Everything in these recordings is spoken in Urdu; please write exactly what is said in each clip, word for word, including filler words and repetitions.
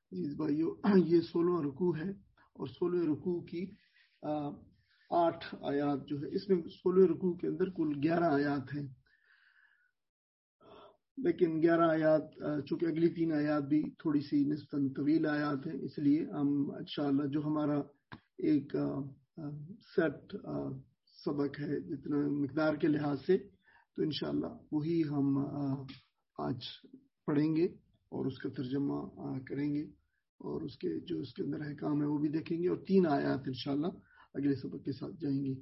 عزیز بھائیو، یہ سولہواں رکوع ہے اور سولہ رکوع کی آٹھ آیات جو ہے، اس میں سولہ رکوع کے اندر کل گیارہ آیات ہیں، لیکن گیارہ آیات چونکہ اگلی تین آیات بھی تھوڑی سی نسبتاً طویل آیات ہیں، اس لیے ہم انشاءاللہ جو ہمارا ایک سیٹ سبق ہے جتنا مقدار کے لحاظ سے، تو انشاءاللہ وہی ہم آج پڑھیں گے اور اس کا ترجمہ کریں گے اور اس کے جو اس کے اندر احکام ہے وہ بھی دیکھیں گے، اور تین آیات انشاءاللہ اگلے سبق کے ساتھ جائیں گے۔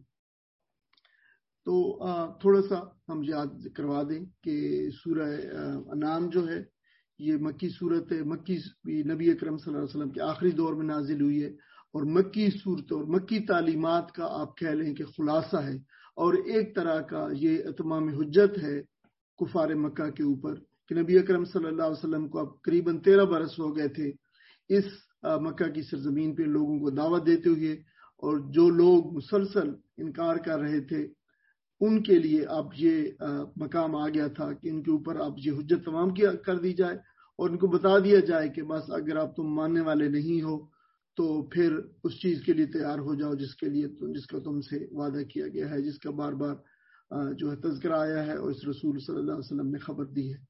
تو تھوڑا سا ہم یاد کروا دیں کہ سورہ انعام جو ہے یہ مکی صورت ہے، مکی نبی اکرم صلی اللہ علیہ وسلم کے آخری دور میں نازل ہوئی ہے، اور مکی صورت اور مکی تعلیمات کا آپ کہہ لیں کہ خلاصہ ہے، اور ایک طرح کا یہ اتمام حجت ہے کفار مکہ کے اوپر کہ نبی اکرم صلی اللہ علیہ وسلم کو اب قریباً تیرہ برس ہو گئے تھے اس مکہ کی سرزمین پہ لوگوں کو دعوت دیتے ہوئے، اور جو لوگ مسلسل انکار کر رہے تھے ان کے لیے اب یہ مقام آ گیا تھا کہ ان کے اوپر اب یہ حجت تمام کیا کر دی جائے، اور ان کو بتا دیا جائے کہ بس اگر آپ تم ماننے والے نہیں ہو تو پھر اس چیز کے لیے تیار ہو جاؤ جس کے لیے جس کا تم سے وعدہ کیا گیا ہے، جس کا بار بار جو ہے تذکرہ آیا ہے اور اس رسول صلی اللہ علیہ وسلم نے خبر دی ہے۔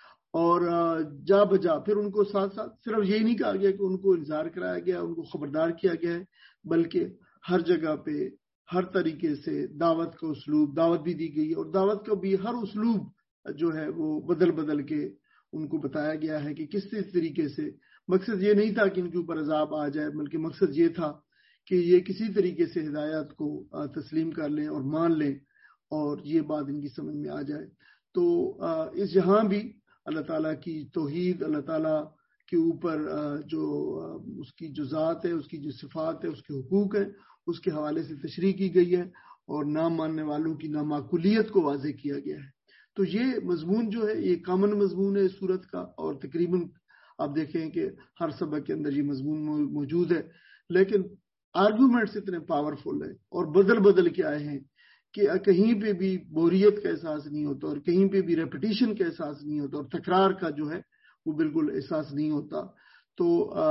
اور جا بجا پھر ان کو ساتھ ساتھ صرف یہی نہیں کہا گیا کہ ان کو انذار کرایا گیا، ان کو خبردار کیا گیا ہے، بلکہ ہر جگہ پہ ہر طریقے سے دعوت کا اسلوب دعوت بھی دی گئی، اور دعوت کا بھی ہر اسلوب جو ہے وہ بدل بدل کے ان کو بتایا گیا ہے کہ کس طریقے سے۔ مقصد یہ نہیں تھا کہ ان کے اوپر عذاب آ جائے، بلکہ مقصد یہ تھا کہ یہ کسی طریقے سے ہدایت کو تسلیم کر لیں اور مان لیں، اور یہ بات ان کی سمجھ میں آ جائے۔ تو اس جہاں بھی اللہ تعالیٰ کی توحید، اللہ تعالیٰ کے اوپر جو اس کی جو ذات ہے، اس کی جو صفات ہے، اس کے حقوق ہیں، اس کے حوالے سے تشریح کی گئی ہے، اور نام ماننے والوں کی نامعقولیت کو واضح کیا گیا ہے۔ تو یہ مضمون جو ہے یہ کامن مضمون ہے اس صورت کا، اور تقریباً آپ دیکھیں کہ ہر سبق کے اندر یہ مضمون موجود ہے، لیکن آرگومنٹس اتنے پاورفل ہیں اور بدل بدل کے آئے ہیں کہ کہیں پہ بھی بوریت کا احساس نہیں ہوتا، اور کہیں پہ بھی ریپیٹیشن کا احساس نہیں ہوتا، اور تکرار کا جو ہے وہ بالکل احساس نہیں ہوتا۔ تو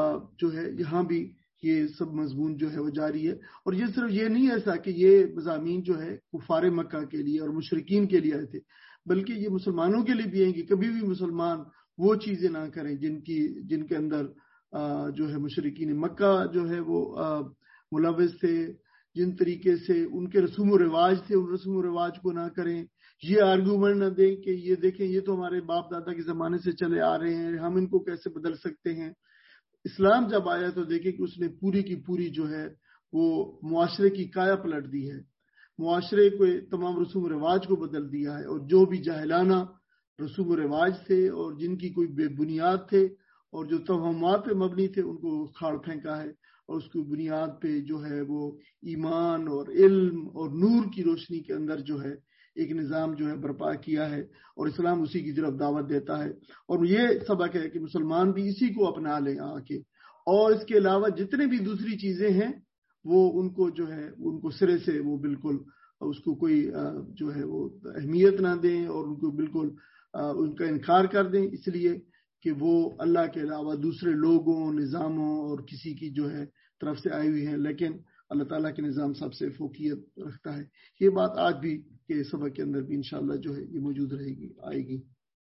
جو ہے یہاں بھی یہ سب مضمون جو ہے وہ جاری ہے، اور یہ صرف یہ نہیں ایسا کہ یہ مضامین جو ہے کفار مکہ کے لیے اور مشرکین کے لیے آئے تھے، بلکہ یہ مسلمانوں کے لیے بھی ہیں کہ کبھی بھی مسلمان وہ چیزیں نہ کریں جن کی جن کے اندر جو ہے مشرکین مکہ جو ہے وہ ملوث تھے، جن طریقے سے ان کے رسوم و رواج تھے ان رسوم و رواج کو نہ کریں، یہ آرگومنٹ نہ دیں کہ یہ دیکھیں یہ تو ہمارے باپ دادا کے زمانے سے چلے آ رہے ہیں، ہم ان کو کیسے بدل سکتے ہیں۔ اسلام جب آیا تو دیکھیں کہ اس نے پوری کی پوری جو ہے وہ معاشرے کی کایا پلٹ دی ہے، معاشرے کو تمام رسوم و رواج کو بدل دیا ہے، اور جو بھی جاہلانہ رسوم و رواج تھے اور جن کی کوئی بے بنیاد تھے اور جو توہمات پہ مبنی تھے ان کو کھاڑ پھینکا ہے، اور اس کی بنیاد پہ جو ہے وہ ایمان اور علم اور نور کی روشنی کے اندر جو ہے ایک نظام جو ہے برپا کیا ہے، اور اسلام اسی کی طرف دعوت دیتا ہے۔ اور یہ سبق ہے کہ مسلمان بھی اسی کو اپنا لیں آ کے، اور اس کے علاوہ جتنے بھی دوسری چیزیں ہیں وہ ان کو جو ہے ان کو سرے سے وہ بالکل اس کو کوئی جو ہے وہ اہمیت نہ دیں، اور ان کو بالکل ان کا انکار کر دیں، اس لیے کہ وہ اللہ کے علاوہ دوسرے لوگوں، نظاموں اور کسی کی جو ہے طرف سے آئی ہوئی ہیں، لیکن اللہ تعالیٰ کے نظام سب سے فوقیت رکھتا ہے۔ یہ بات آج بھی کے سبق کے اندر بھی انشاءاللہ جو ہے یہ موجود رہے گی آئے گی۔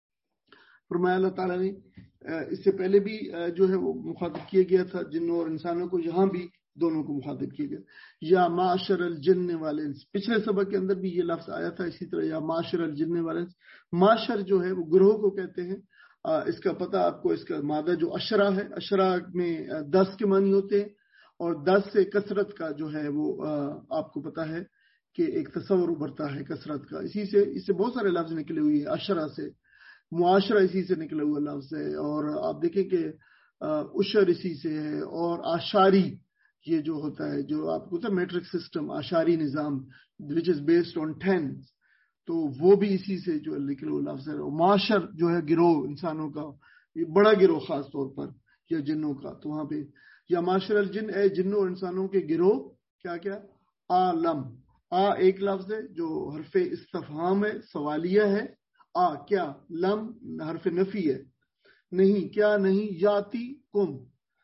فرمایا اللہ تعالیٰ نے اس سے پہلے بھی جو ہے وہ مخاطب کیا گیا تھا جنوں اور انسانوں کو، یہاں بھی دونوں کو مخاطب کیا گیا، یا معاشر الجن والانس۔ پچھلے سبق کے اندر بھی یہ لفظ آیا تھا اسی طرح، یا معاشر الجن والانس۔ معاشر جو ہے وہ گروہ کو کہتے ہیں، اس کا پتہ آپ کو، اس کا مادہ جو اشرا ہے، اشرا میں دس کے معنی ہوتے ہیں، اور دس سے کثرت کا جو ہے وہ آپ کو پتہ ہے کہ ایک تصور ابھرتا ہے کثرت کا، اسی سے اس سے بہت سارے لفظ نکلے ہوئے ہیں، اشرا سے، معاشرہ اسی سے نکلا ہوا لفظ ہے، اور آپ دیکھیں کہ اشر اسی سے ہے، اور آشاری یہ جو ہوتا ہے جو آپ کو میٹرک سسٹم، آشاری نظام which is based on tens، تو وہ بھی اسی سے جو نکلا ہوا لفظ ہے۔ معاشر جو ہے گروہ انسانوں کا، یہ بڑا گروہ خاص طور پر، یا جنوں کا، تو وہاں پہ یا معاشر الجن اے جنوں اور انسانوں کے گروہ، کیا کیا عالم، آ ایک لفظ ہے جو حرف استفہام ہے، سوالیہ ہے، آ کیا، لم حرف نفی ہے، نہیں کیا نہیں، یاتی کم،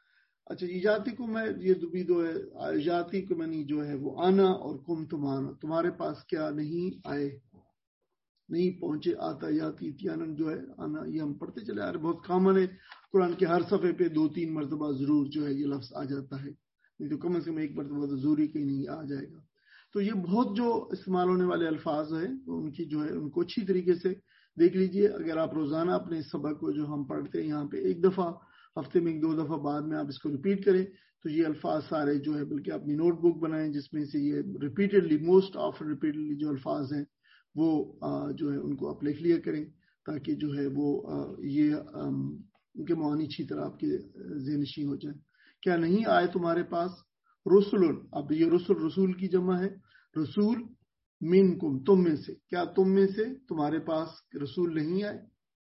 اچھا ایجاتی کو میں یہ بھی دو ہے، ایجاتی کو منی جو ہے وہ آنا اور کم تمہارا، تمہارے پاس کیا نہیں آئے، نہیں پہنچے، آتا یاتی تیانن جو ہے آنا، یہ ہم پڑھتے چلے آ رہے، بہت کامن ہے، قرآن کے ہر صفحے پہ دو تین مرتبہ ضرور جو ہے یہ لفظ آ جاتا ہے، نہیں تو کم از کم ایک مرتبہ تو ضروری کہیں نہیں آ جائے گا. تو یہ بہت جو استعمال ہونے والے الفاظ ہیں ان کی جو ہے ان کو اچھی طریقے سے دیکھ لیجئے. اگر آپ روزانہ اپنے سبق کو جو ہم پڑھتے ہیں یہاں پہ ایک دفعہ ہفتے میں ایک دو دفعہ بعد میں آپ اس کو ریپیٹ کریں تو یہ الفاظ سارے جو ہے، بلکہ اپنی نوٹ بک بنائیں جس میں سے یہ ریپیٹڈلی موسٹ آفن ریپیٹڈلی جو الفاظ ہیں وہ جو ہے ان کو آپ لکھ لیا کریں تاکہ جو ہے وہ یہ ان کے معانی اچھی طرح آپ کے ذہن نشین ہو جائیں. کیا نہیں آئے تمہارے پاس رسول، اب یہ رسول رسول کی جمع ہے، رسول منکم تم میں سے، کیا تم میں سے تمہارے پاس رسول نہیں آئے.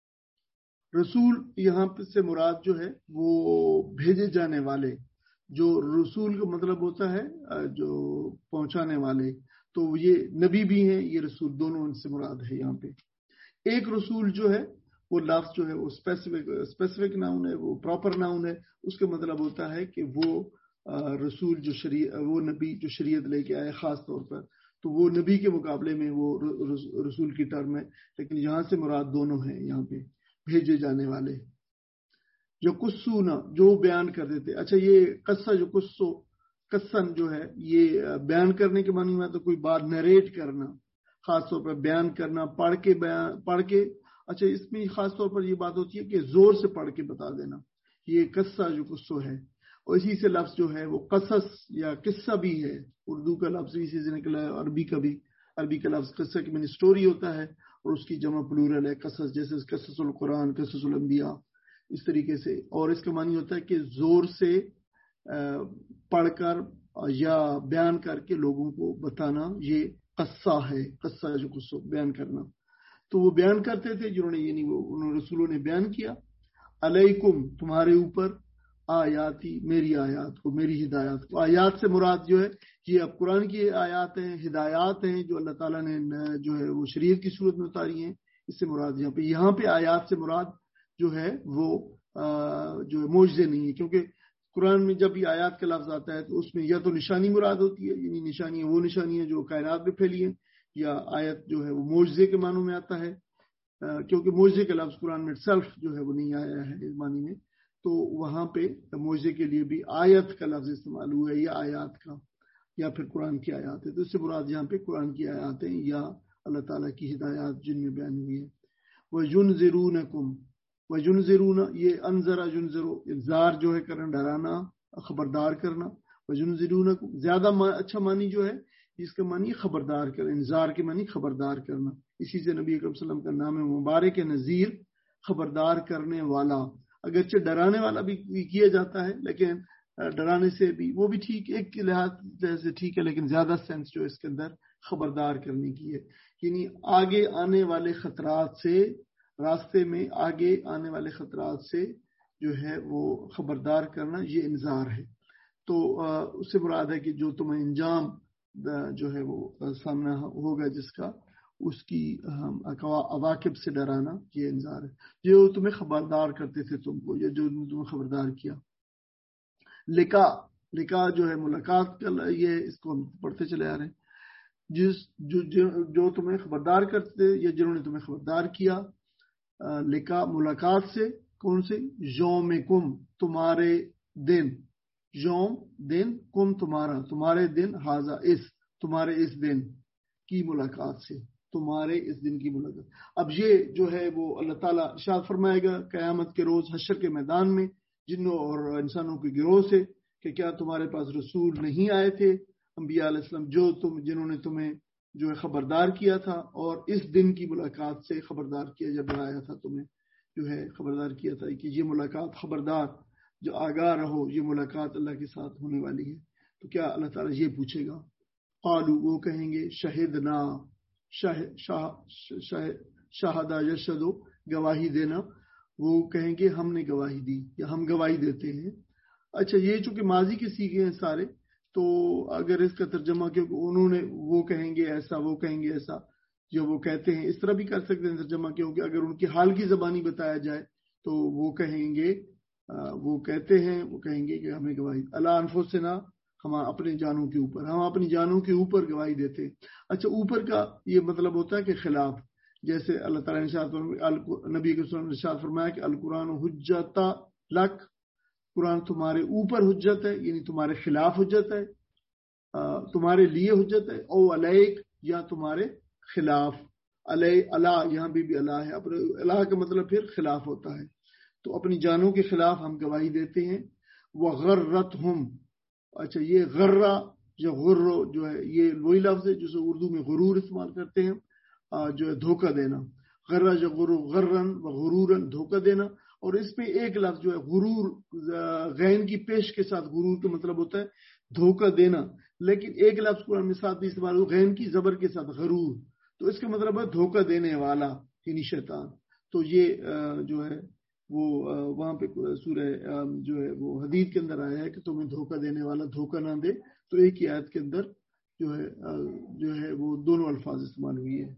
رسول یہاں سے مراد جو ہے وہ بھیجے جانے والے، جو رسول کا مطلب ہوتا ہے جو پہنچانے والے، تو یہ نبی بھی ہیں، یہ رسول دونوں ان سے مراد ہے. یہاں پہ ایک رسول جو ہے وہ لفظ جو ہے وہ اسپیسیفک اسپیسیفک ناؤن ہے، وہ پراپر ناؤن ہے، اس کا مطلب ہوتا ہے کہ وہ رسول جو شریعت، وہ نبی جو شریعت لے کے آئے خاص طور پر، تو وہ نبی کے مقابلے میں وہ رسول کی ٹرم ہے، لیکن یہاں سے مراد دونوں ہیں یہاں پہ بھیجے جانے والے. جو قصونا جو بیان کر دیتے، اچھا یہ قصہ جو قصو قصن جو ہے یہ بیان کرنے کے معنی میں تو کوئی بات نریٹ کرنا، خاص طور پر بیان کرنا، پڑھ کے بیان پڑھ کے، اچھا اس میں خاص طور پر یہ بات ہوتی ہے کہ زور سے پڑھ کے بتا دینا، یہ قصہ جو قصو ہے. اور اسی سے لفظ جو ہے وہ قصص یا قصہ بھی ہے، اردو کا لفظ اسی سے نکلا ہے، عربی کا بھی، عربی کا لفظ قصہ کی میں سٹوری ہوتا ہے اور اس کی جمع پلورل ہے قصص، جیسے قصص القرآن، قصص الانبیاء اس طریقے سے. اور اس کا معنی ہوتا ہے کہ زور سے پڑھ کر یا بیان کر کے لوگوں کو بتانا، یہ قصہ ہے، قصہ جو قصہ بیان کرنا. تو وہ بیان کرتے تھے جنہوں نے، یعنی وہ انہوں رسولوں نے بیان کیا، علیکم تمہارے اوپر، آیاتی میری آیات کو، میری ہدایات کو. آیات سے مراد جو ہے یہ اب قرآن کی آیات ہیں، ہدایات ہیں جو اللہ تعالیٰ نے جو ہے وہ شریعت کی صورت میں اتاری ہیں، اس سے مراد یہاں پہ یہاں پہ آیات سے مراد جو ہے وہ جو ہے معجزے نہیں ہے، کیونکہ قرآن میں جب یہ آیات کا لفظ آتا ہے تو اس میں یا تو نشانی مراد ہوتی ہے، یعنی نشانی وہ نشانی ہے جو کائنات میں پھیلی ہیں، یا آیت جو ہے وہ معجزے کے معنوں میں آتا ہے، کیونکہ معجزے کا لفظ قرآن میں سیلف جو ہے وہ نہیں آیا ہے اس معنی میں، تو وہاں پہ معجزے کے لیے بھی آیت کا لفظ استعمال ہوا ہے، یا آیات کا، یا پھر قرآن کی آیات ہے. تو اس سے مراد یہاں پہ قرآن کی آیات ہیں یا اللہ تعالیٰ کی ہدایات جن میں بیان ہوئی ہے. وَيُنذِرُونَكُمْ وَيُنذِرُونَ یہ انذرا ينذرو، انذار جو ہے کرنا، ڈرانا، خبردار کرنا. وَيُنذِرُونَكُمْ زیادہ اچھا معنی جو ہے اس کا معنی خبردار کرنا، انذار کے معنی خبردار کرنا. اسی سے نبی اکرم صلی اللہ علیہ وسلم کا نام ہے مبارک نذیر، خبردار کرنے والا. اگرچہ ڈرانے والا بھی کیا جاتا ہے لیکن ڈرانے سے بھی وہ بھی ٹھیک، ایک لحاظ سے ٹھیک ہے، لیکن زیادہ سینس جو اس کے اندر خبردار کرنے کی ہے، یعنی آگے آنے والے خطرات سے، راستے میں آگے آنے والے خطرات سے جو ہے وہ خبردار کرنا، یہ انذار ہے. تو اس سے مراد ہے کہ جو تمہیں انجام جو ہے وہ سامنا ہوگا جس کا، اس کی عواقب سے ڈرانا، یہ انذار ہے. جو تمہیں خبردار کرتے تھے تم کو، یا جو تمہیں خبردار کیا. لکا لکا جو ہے ملاقات کا، یہ اس کو ہم پڑھتے چلے آ رہے ہیں، جس جو جو تمہیں خبردار کرتے یا جنہوں نے تمہیں خبردار کیا. لکا ملاقات سے، کون سے؟ یوم کم تمہارے دن، یوم دن، کم تمہارا، تمہارے دن، حاضہ اس تمہارے اس دن کی ملاقات سے، تمہارے اس دن کی ملاقات. اب یہ جو ہے وہ اللہ تعالیٰ ارشاد فرمائے گا قیامت کے روز حشر کے میدان میں جنوں اور انسانوں کے گروہ سے کہ کیا تمہارے پاس رسول نہیں آئے تھے انبیاء علیہ السلام جو تم جنہوں نے تمہیں جو ہے خبردار کیا تھا، اور اس دن کی ملاقات سے خبردار کیا جب آیا تھا تمہیں جو ہے خبردار کیا تھا کہ یہ ملاقات، خبردار جو آگاہ رہو، یہ ملاقات اللہ کے ساتھ ہونے والی ہے. تو کیا اللہ تعالیٰ یہ پوچھے گا؟ قالو وہ کہیں گے شہدنا، شہدہ یشہدو گواہی دینا، وہ کہیں گے ہم نے گواہی دی یا ہم گواہی دیتے ہیں. اچھا یہ چونکہ ماضی کے سیغے ہیں سارے، تو اگر اس کا ترجمہ کیونکہ انہوں نے، وہ کہیں گے ایسا، وہ کہیں گے ایسا، جو وہ کہتے ہیں اس طرح بھی کر سکتے ہیں ترجمہ، کیونکہ اگر ان کی حال کی زبانی بتایا جائے تو وہ کہیں گے وہ کہتے ہیں وہ کہیں گے کہ ہمیں گواہی اللہ انفسنا، ہم اپنے جانوں کے اوپر ہم اپنی جانوں کے اوپر گواہی دیتے ہیں۔ اچھا، اوپر کا یہ مطلب ہوتا ہے کہ خلاف، جیسے اللہ تعالیٰ نے نبی کے وسلم نے ارشاد فرمایا کہ القرآن حجت لک، قرآن تمہارے اوپر حجت ہے، یعنی تمہارے خلاف حجت ہے، تمہارے لیے حجت ہے، او علیک، یا تمہارے خلاف۔ علیہ اللہ، یہاں بھی بھی اللہ ہے، اپنے اللہ کا مطلب پھر خلاف ہوتا ہے۔ تو اپنی جانوں کے خلاف ہم گواہی دیتے ہیں۔ وغرتہم، اچھا یہ غرہ یا غرو جو ہے یہ وہی لفظ ہے جسے اردو میں غرور استعمال کرتے ہیں، جو ہے دھوکہ دینا۔ غرہ یا غرو، غرن و غرورن، دھوکہ دینا۔ اور اس میں ایک لفظ جو ہے غرور، غین کی پیش کے ساتھ غرور کا مطلب ہوتا ہے دھوکہ دینا، لیکن ایک لفظ قرآن میں ساتھ بھی استعمال ہو غین کی زبر کے ساتھ غرور، تو اس کا مطلب ہے دھوکہ دینے والا، یعنی شیطان۔ تو یہ جو ہے وہ وہاں پہ سورہ جو ہے وہ حدید کے اندر آیا ہے کہ تمہیں دھوکہ دینے والا دھوکہ نہ دے، تو ایک ہی آیت کے اندر جو ہے جو ہے وہ دونوں الفاظ استعمال ہوئی ہے۔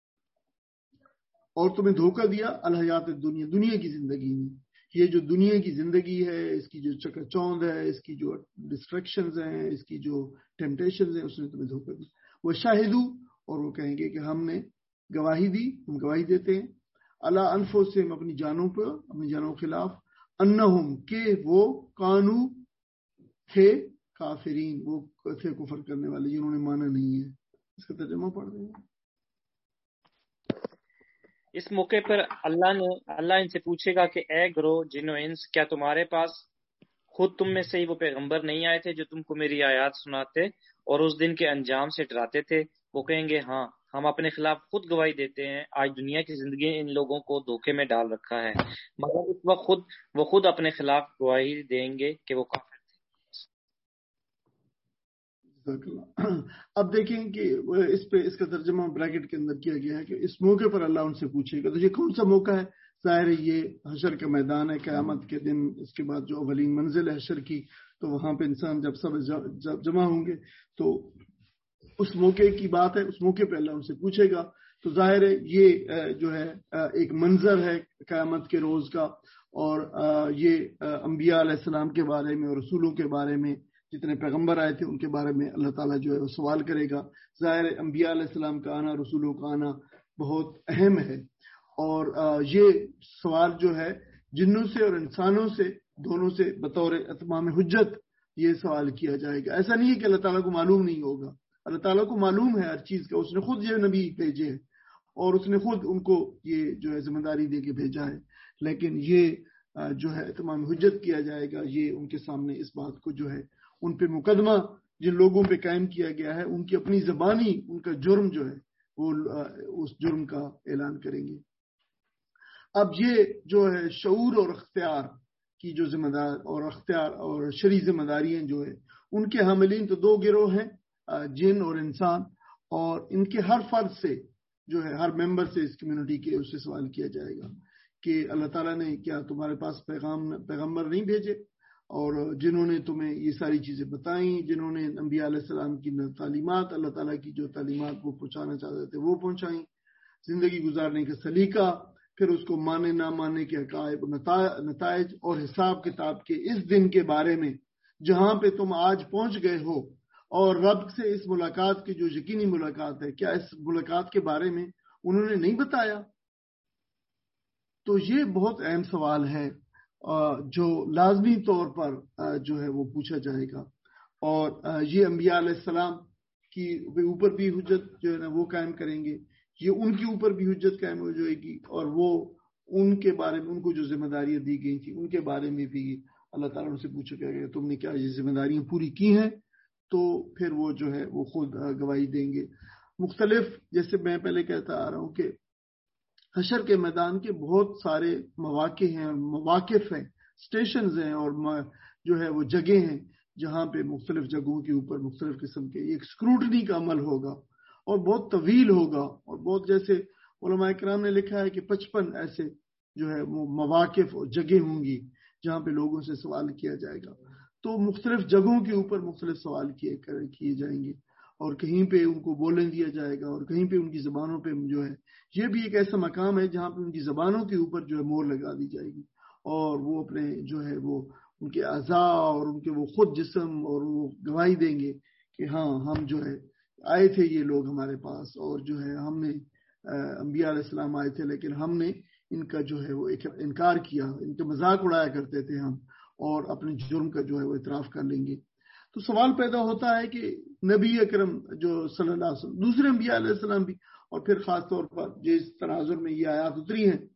اور تمہیں دھوکہ دیا الحیات دنیا، دنیا کی زندگی میں، یہ جو دنیا کی زندگی ہے، اس کی جو چکا چوند ہے، اس کی جو ڈسٹریکشنز ہیں، اس کی جو ٹیمپٹیشنز ہیں، اس نے تمہیں دھوکہ دیا۔ وہ شاہدو، اور وہ کہیں گے کہ ہم نے گواہی دی، ہم گواہی دیتے ہیں اللہ انفسہم، اپنی جانوں پر، اپنی جانوں کے خلاف، انہم، کہ وہ کانو تھے کافرین، وہ تھے کفر کرنے والے، جنہوں نے مانا نہیں ہے۔ اس کا ترجمہ پڑھ دیں گے۔ اس موقع پر اللہ نے اللہ ان سے پوچھے گا کہ اے گروہ جن و انس، کیا تمہارے پاس خود تم میں سے ہی وہ پیغمبر نہیں آئے تھے جو تم کو میری آیات سناتے اور اس دن کے انجام سے ڈراتے تھے؟ وہ کہیں گے ہاں، ہم اپنے خلاف خود گواہی دیتے ہیں، آج دنیا کی زندگی نے ان لوگوں کو دھوکے میں ڈال رکھا ہے، مگر اس وقت خود وہ خود اپنے خلاف گواہی دیں گے کہ وہ کافر تھے۔ اب دیکھیں کہ اس پہ اس کا ترجمہ بریکٹ کے اندر کیا گیا ہے کہ اس موقع پر اللہ ان سے پوچھے گا۔ تو یہ کون سا موقع ہے؟ ظاہر ہے یہ حشر کا میدان ہے، قیامت کے دن، اس کے بعد جو اولین منزل ہے حشر کی، تو وہاں پہ انسان جب سب جب جمع ہوں گے تو اس موقع کی بات ہے، اس موقع پہ اللہ ان سے پوچھے گا۔ تو ظاہر ہے یہ جو ہے ایک منظر ہے قیامت کے روز کا، اور یہ انبیاء علیہ السلام کے بارے میں اور رسولوں کے بارے میں، جتنے پیغمبر آئے تھے ان کے بارے میں اللہ تعالیٰ جو ہے وہ سوال کرے گا۔ ظاہر ہے انبیاء علیہ السلام کا آنا، رسولوں کا آنا بہت اہم ہے، اور یہ سوال جو ہے جنوں سے اور انسانوں سے دونوں سے بطور اتمام حجت یہ سوال کیا جائے گا۔ ایسا نہیں ہے کہ اللہ تعالیٰ کو معلوم نہیں ہوگا، اللہ تعالیٰ کو معلوم ہے ہر چیز کا، اس نے خود یہ نبی بھیجے ہیں اور اس نے خود ان کو یہ جو ہے ذمہ داری دے کے بھیجا ہے، لیکن یہ جو ہے تمام حجت کیا جائے گا، یہ ان کے سامنے اس بات کو جو ہے ان پہ مقدمہ جن لوگوں پہ قائم کیا گیا ہے، ان کی اپنی زبانی ان کا جرم جو ہے وہ اس جرم کا اعلان کریں گے۔ اب یہ جو ہے شعور اور اختیار کی جو ذمہ دار اور اختیار اور شرعی ذمہ داریاں جو ہے ان کے حاملین تو دو گروہ ہیں، جن اور انسان، اور ان کے ہر فرد سے جو ہے ہر ممبر سے اس کمیونٹی کے اس سے سوال کیا جائے گا کہ اللہ تعالیٰ نے کیا تمہارے پاس پیغام پیغمبر نہیں بھیجے، اور جنہوں نے تمہیں یہ ساری چیزیں بتائیں، جنہوں نے انبیاء علیہ السلام کی تعلیمات، اللہ تعالیٰ کی جو تعلیمات وہ پہنچانا چاہتے تھے وہ پہنچائیں، زندگی گزارنے کا سلیقہ، پھر اس کو مانے نہ ماننے کے عقائد، نتائج اور حساب کتاب کے اس دن کے بارے میں جہاں پہ تم آج پہنچ گئے ہو، اور رب سے اس ملاقات کی جو یقینی ملاقات ہے، کیا اس ملاقات کے بارے میں انہوں نے نہیں بتایا؟ تو یہ بہت اہم سوال ہے جو لازمی طور پر جو ہے وہ پوچھا جائے گا، اور یہ انبیاء علیہ السلام کی اوپر بھی حجت جو ہے نا وہ قائم کریں گے، یہ ان کے اوپر بھی حجت قائم ہو جائے گی، اور وہ ان کے بارے میں ان کو جو ذمہ داریاں دی گئی تھیں ان کے بارے میں بھی اللہ تعالیٰ ان سے پوچھا گیا کہ تم نے کیا یہ ذمہ داریاں پوری کی ہیں؟ تو پھر وہ جو ہے وہ خود گواہی دیں گے۔ مختلف، جیسے میں پہلے کہتا آ رہا ہوں کہ حشر کے میدان کے بہت سارے مواقع ہیں، مواقف ہیں، سٹیشنز ہیں، اور جو ہے وہ جگہ ہیں جہاں پہ مختلف جگہوں کے اوپر مختلف قسم کے ایک اسکروٹنی کا عمل ہوگا، اور بہت طویل ہوگا، اور بہت، جیسے علماء کرام نے لکھا ہے کہ پچپن ایسے جو ہے وہ مواقف اور جگہ ہوں گی جہاں پہ لوگوں سے سوال کیا جائے گا۔ تو مختلف جگہوں کے اوپر مختلف سوال کیے کیے جائیں گے، اور کہیں پہ ان کو بولنے دیا جائے گا، اور کہیں پہ ان کی زبانوں پہ جو ہے یہ بھی ایک ایسا مقام ہے جہاں پہ ان کی زبانوں کے اوپر جو ہے مہر لگا دی جائے گی، اور وہ اپنے جو ہے وہ ان کے اعضاء اور ان کے وہ خود جسم اور وہ گواہی دیں گے کہ ہاں ہم جو ہے آئے تھے یہ لوگ ہمارے پاس اور جو ہے ہم نے انبیاء علیہ السلام آئے تھے لیکن ہم نے ان کا جو ہے وہ انکار کیا, ان کا مذاق اڑایا کرتے تھے ہم, اور اپنے جرم کا جو ہے وہ اعتراف کر لیں گے. تو سوال پیدا ہوتا ہے کہ نبی اکرم جو صلی اللہ علیہ وسلم, دوسرے انبیاء علیہ السلام بھی, اور پھر خاص طور پر جس تناظر میں یہ آیات اتری ہیں,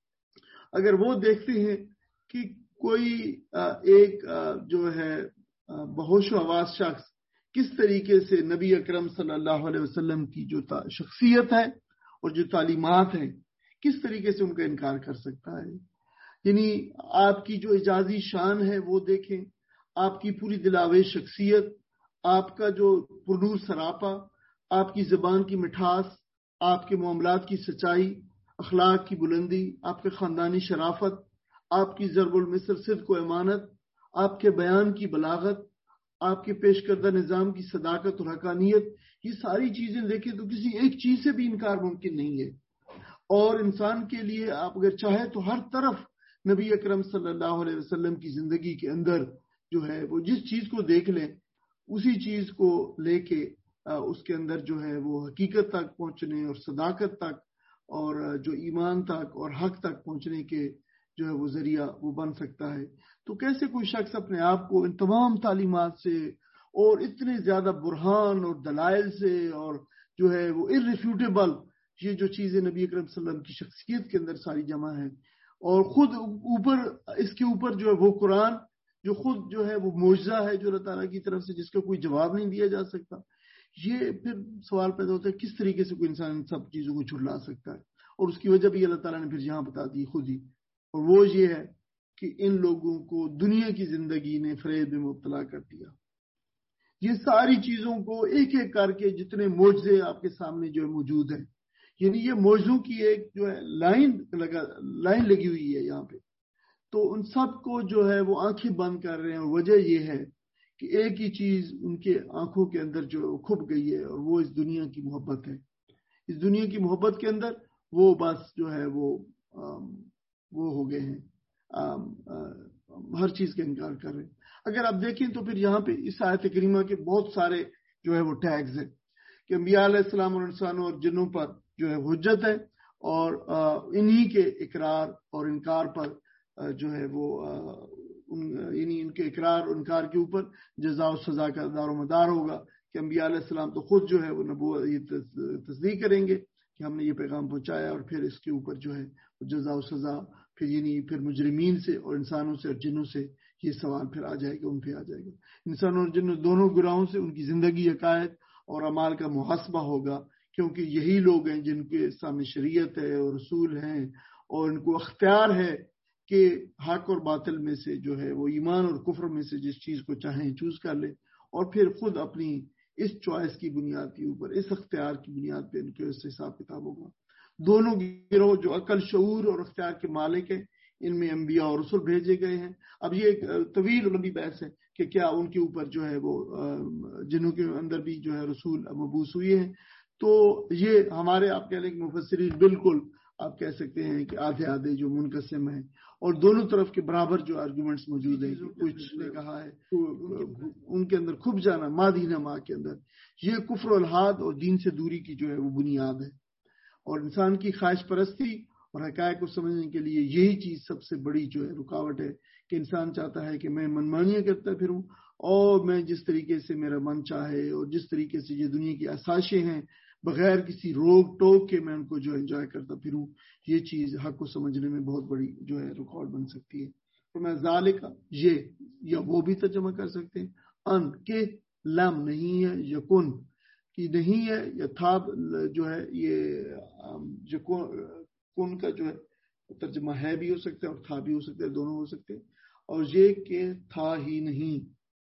اگر وہ دیکھتے ہیں کہ کوئی ایک جو ہے بہوش و حواس شخص کس طریقے سے نبی اکرم صلی اللہ علیہ وسلم کی جو شخصیت ہے اور جو تعلیمات ہیں کس طریقے سے ان کا انکار کر سکتا ہے. یعنی آپ کی جو اعجازی شان ہے وہ دیکھیں, آپ کی پوری دلاویز شخصیت, آپ کا جو پرنور سراپا, آپ کی زبان کی مٹھاس, آپ کے معاملات کی سچائی, اخلاق کی بلندی, آپ کے خاندانی شرافت, آپ کی ضرب المثل صدق و امانت, آپ کے بیان کی بلاغت, آپ کے پیش کردہ نظام کی صداقت اور حقانیت, یہ ساری چیزیں دیکھیں تو کسی ایک چیز سے بھی انکار ممکن نہیں ہے. اور انسان کے لیے آپ اگر چاہیں تو ہر طرف نبی اکرم صلی اللہ علیہ وسلم کی زندگی کے اندر جو ہے وہ جس چیز کو دیکھ لیں اسی چیز کو لے کے اس کے اندر جو ہے وہ حقیقت تک پہنچنے اور صداقت تک اور جو ایمان تک اور حق تک پہنچنے کے جو ہے وہ ذریعہ وہ بن سکتا ہے. تو کیسے کوئی شخص اپنے آپ کو ان تمام تعلیمات سے اور اتنے زیادہ برہان اور دلائل سے اور جو ہے وہ irrefutable یہ جو چیزیں نبی اکرم صلی اللہ علیہ وسلم کی شخصیت کے اندر ساری جمع ہیں, اور خود اوپر اس کے اوپر جو ہے وہ قرآن جو خود جو ہے وہ معجزہ ہے جو اللہ تعالیٰ کی طرف سے جس کا کوئی جواب نہیں دیا جا سکتا, یہ پھر سوال پیدا ہوتا ہے کس طریقے سے کوئی انسان ان سب چیزوں کو جھٹلا سکتا ہے. اور اس کی وجہ بھی اللہ تعالیٰ نے پھر یہاں بتا دی خود ہی, اور وہ یہ ہے کہ ان لوگوں کو دنیا کی زندگی نے فریب میں مبتلا کر دیا. یہ ساری چیزوں کو ایک ایک کر کے جتنے معجزے آپ کے سامنے جو ہے موجود ہیں, یعنی یہ موضوع کی ایک جو ہے لائن لگا لائن لگی ہوئی ہے یہاں پہ, تو ان سب کو جو ہے وہ آنکھیں بند کر رہے ہیں. اور وجہ یہ ہے کہ ایک ہی چیز ان کے آنکھوں کے اندر جو کھپ گئی ہے, اور وہ اس دنیا کی محبت ہے. اس دنیا کی محبت کے اندر وہ بس جو ہے وہ وہ ہو گئے ہیں, ہر چیز کا انکار کر رہے ہیں. اگر آپ دیکھیں تو پھر یہاں پہ اس آیت کریمہ کے بہت سارے جو ہے وہ ٹیگز ہیں کہ انبیاء علیہ السلام اور انسانوں اور جنوں پر جو ہے حجت ہے, اور انہی کے اقرار اور انکار پر جو ہے وہ یعنی ان کے اقرار اور انکار کے اوپر جزا و سزا کا دار و مدار ہوگا کہ انبیاء علیہ السلام تو خود جو ہے وہ نبوت یہ تصدیق کریں گے کہ ہم نے یہ پیغام پہنچایا, اور پھر اس کے اوپر جو ہے جزا و سزا پھر یعنی پھر مجرمین سے اور انسانوں سے اور جنوں سے یہ سوال پھر آ جائے گا, ان پہ آ جائے گا. انسانوں اور جنوں دونوں گروہوں سے ان کی زندگی عقائد اور اعمال کا محاسبہ ہوگا, کیونکہ یہی لوگ ہیں جن کے سامنے شریعت ہے اور رسول ہیں, اور ان کو اختیار ہے کہ حق اور باطل میں سے جو ہے وہ ایمان اور کفر میں سے جس چیز کو چاہیں چوز کر لیں, اور پھر خود اپنی اس چوائس کی بنیاد کے اوپر اس اختیار کی بنیاد پہ ان کے اس حساب کتاب ہوگا. دونوں گروہ جو عقل شعور اور اختیار کے مالک ہیں ان میں انبیاء اور رسول بھیجے گئے ہیں. اب یہ ایک طویل اور لمبی بحث ہے کہ کیا ان کے اوپر جو ہے وہ جنوں کے اندر بھی جو ہے رسول مبعوث ہوئے ہیں. تو یہ ہمارے آپ کہہ لیں کہ مفسرین بالکل آپ کہہ سکتے ہیں کہ آدھے آدھے جو منقسم ہیں, اور دونوں طرف کے برابر جو آرگومنٹس موجود ہیں. کچھ نے کہا ہے ان کے اندر کھپ جانا مادی نما کے اندر یہ کفر و الحاد اور دین سے دوری کی جو ہے وہ بنیاد ہے, اور انسان کی خواہش پرستی اور حقائق کو سمجھنے کے لیے یہی چیز سب سے بڑی جو ہے رکاوٹ ہے کہ انسان چاہتا ہے کہ میں منمانیاں کرتا پھروں, اور میں جس طریقے سے میرا من چاہے اور جس طریقے سے یہ دنیا کی آسائشیں ہیں بغیر کسی روک ٹوک کے میں ان کو جو انجوائے کرتا پھروں, یہ چیز حق کو سمجھنے میں بہت بڑی جو ہے رکاوٹ بن سکتی ہے. تو میں ذالک یہ یا وہ بھی ترجمہ کر سکتے ہیں ان کے لم نہیں ہے یکن کی نہیں ہے, یا تھا جو ہے یہ کن کا جو ہے ترجمہ ہے بھی ہو سکتا ہے اور تھا بھی ہو سکتا ہے, دونوں ہو سکتے ہیں. اور یہ کہ تھا ہی نہیں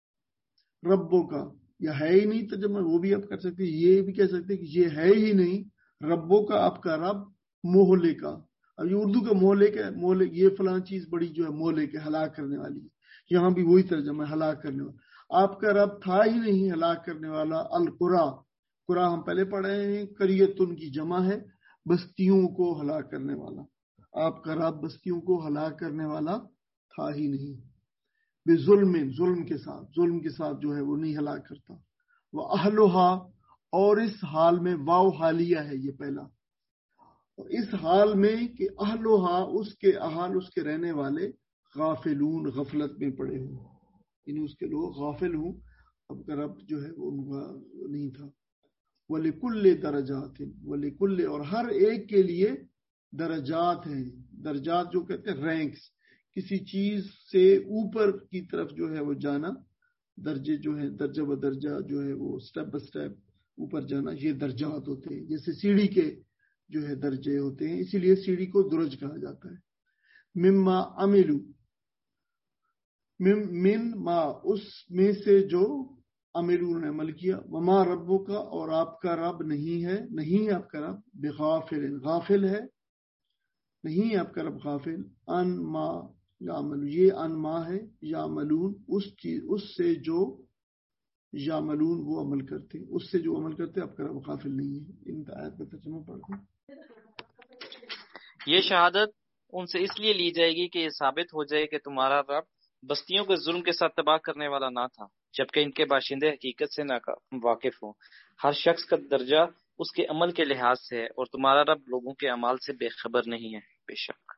ربوں کا یا ہے ہی نہیں ترجمہ وہ بھی آپ کر سکتے ہیں. یہ بھی کہہ سکتے ہیں کہ یہ ہے ہی نہیں ربوں کا آپ کا رب مہلے کا. اب یہ اردو کا مہلے کا مہلے یہ فلاں چیز بڑی جو ہے مہلے کے ہلاک کرنے والی ہے, یہاں بھی وہی ترجمہ ہے ہلاک کرنے والا. آپ کا رب تھا ہی نہیں ہلاک کرنے والا. القرا قرا ہم پہلے پڑھے ہیں قریتن کی جمع ہے بستیوں کو ہلاک کرنے والا. آپ کا رب بستیوں کو ہلاک کرنے والا تھا ہی نہیں. بے ظلم ظلم کے ساتھ ظلم کے ساتھ جو ہے وہ نہیں ہلاک کرتا. وہ اہلھا اور اس حال میں واو حالیہ ہے یہ پہلا. اور اس حال میں کہ اہلھا اس کے اہل اس کے رہنے والے غافلون غفلت میں پڑے ہوں یعنی اس کے لوگ غافل ہوں. اب کا رب جو ہے وہ ان کا نہیں تھا. وَلِكُلِّ درجات وَلِكُلِّ اور ہر ایک کے لیے درجات ہیں. درجات جو کہتے ہیں رینکس, کسی چیز سے اوپر کی طرف جو ہے وہ جانا, درجے جو ہے درجہ ب درجہ جو ہے وہ سٹیپ بائی سٹیپ اوپر جانا, یہ درجات ہوتے ہیں. جیسے سیڑھی کے جو ہے درجے ہوتے ہیں, اسی لیے سیڑھی کو درج کہا جاتا ہے. مما عملو من ما اس میں سے جو عملو نے عمل کیا. وما ربو کا اور آپ کا رب نہیں ہے نہیں آپ کا رب بغافل غافل ہے نہیں آپ کا رب غافل. ان ما یعمل یہ ان ما ہے یعملون اس چیز اس سے جو یعملون وہ عمل کرتے اس سے جو عمل کرتے آپ کا رب غافل نہیں ہے. ان کا آیت کا ترجمہ پڑھتے ہیں. یہ شہادت ان سے اس لیے لی جائے گی کہ یہ ثابت ہو جائے کہ تمہارا رب بستیوں کے ظلم کے ساتھ تباہ کرنے والا نہ تھا جبکہ ان کے باشندے حقیقت سے نہ واقف ہوں. ہر شخص کا درجہ اس کے عمل کے لحاظ سے ہے اور تمہارا رب لوگوں کے اعمال سے بے خبر نہیں ہے. بے شک.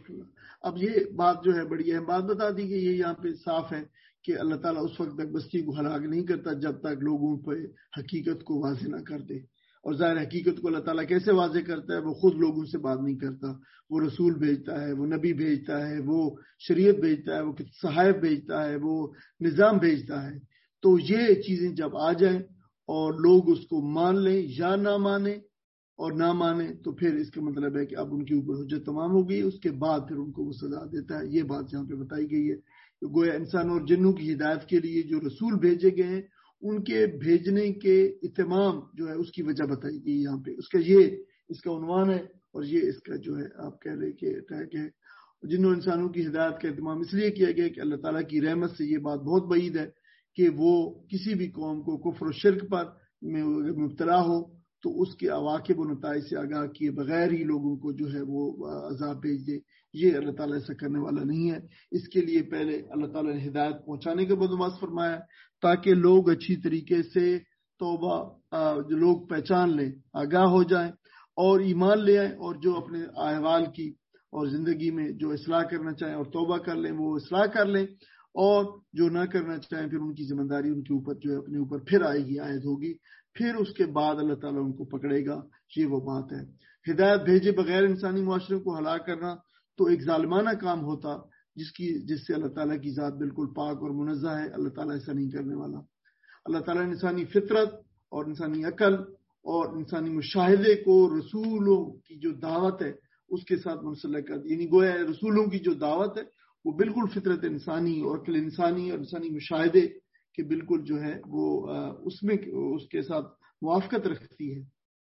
اب یہ بات جو ہے بڑی اہم بات بتا دی کہ یہ یہاں پہ صاف ہے کہ اللہ تعالیٰ اس وقت تک بستی کو ہلاک نہیں کرتا جب تک لوگوں پہ حقیقت کو واضح نہ کر دے. اور ظاہر حقیقت کو اللہ تعالیٰ کیسے واضح کرتا ہے؟ وہ خود لوگوں سے بات نہیں کرتا, وہ رسول بھیجتا ہے, وہ نبی بھیجتا ہے, وہ شریعت بھیجتا ہے, وہ صحائف بھیجتا ہے, وہ نظام بھیجتا ہے. تو یہ چیزیں جب آ جائیں اور لوگ اس کو مان لیں یا نہ مانیں اور نہ مانے تو پھر اس کا مطلب ہے کہ اب ان کے اوپر حجت تمام ہو گئی. اس کے بعد پھر ان کو وہ سزا دیتا ہے. یہ بات یہاں پہ بتائی گئی ہے. گویا انسان اور جنوں کی ہدایت کے لیے جو رسول بھیجے گئے ہیں ان کے بھیجنے کے اتمام جو ہے اس کی وجہ بتائی گئی یہاں پہ. اس کا یہ اس کا عنوان ہے اور یہ اس کا جو ہے آپ کہہ لیں کہ ٹیگ ہے. جنوں انسانوں کی ہدایت کا اہتمام اس لیے کیا گیا کہ اللہ تعالیٰ کی رحمت سے یہ بات بہت بعید ہے کہ وہ کسی بھی قوم کو کفر و شرک پر میں مبتلا ہو تو اس کے عواقب و نتائج سے آگاہ کیے بغیر ہی لوگوں کو جو ہے وہ عذاب بھیج دے. یہ اللہ تعالیٰ ایسا کرنے والا نہیں ہے. اس کے لیے پہلے اللہ تعالیٰ نے ہدایت پہنچانے کا بندوبست فرمایا تاکہ لوگ اچھی طریقے سے توبہ جو لوگ پہچان لیں, آگاہ ہو جائیں اور ایمان لے آئیں, اور جو اپنے احوال کی اور زندگی میں جو اصلاح کرنا چاہیں اور توبہ کر لیں وہ اصلاح کر لیں, اور جو نہ کرنا چاہیں پھر ان کی ذمہ داری ان کے اوپر جو ہے اپنے اوپر پھر آئے گی عائد ہوگی. پھر اس کے بعد اللہ تعالیٰ ان کو پکڑے گا. یہ وہ بات ہے. ہدایت بھیجے بغیر انسانی معاشرے کو ہلاک کرنا تو ایک ظالمانہ کام ہوتا جس کی جس سے اللہ تعالیٰ کی ذات بالکل پاک اور منزہ ہے. اللہ تعالیٰ ایسا نہیں کرنے والا. اللہ تعالیٰ نے انسانی فطرت اور انسانی عقل اور انسانی مشاہدے کو رسولوں کی جو دعوت ہے اس کے ساتھ منسلک کر دی. یعنی گویا رسولوں کی جو دعوت ہے وہ بالکل فطرت انسانی اور عقل انسانی اور انسانی مشاہدے کہ بالکل جو ہے وہ اس میں اس کے ساتھ موافقت رکھتی ہے.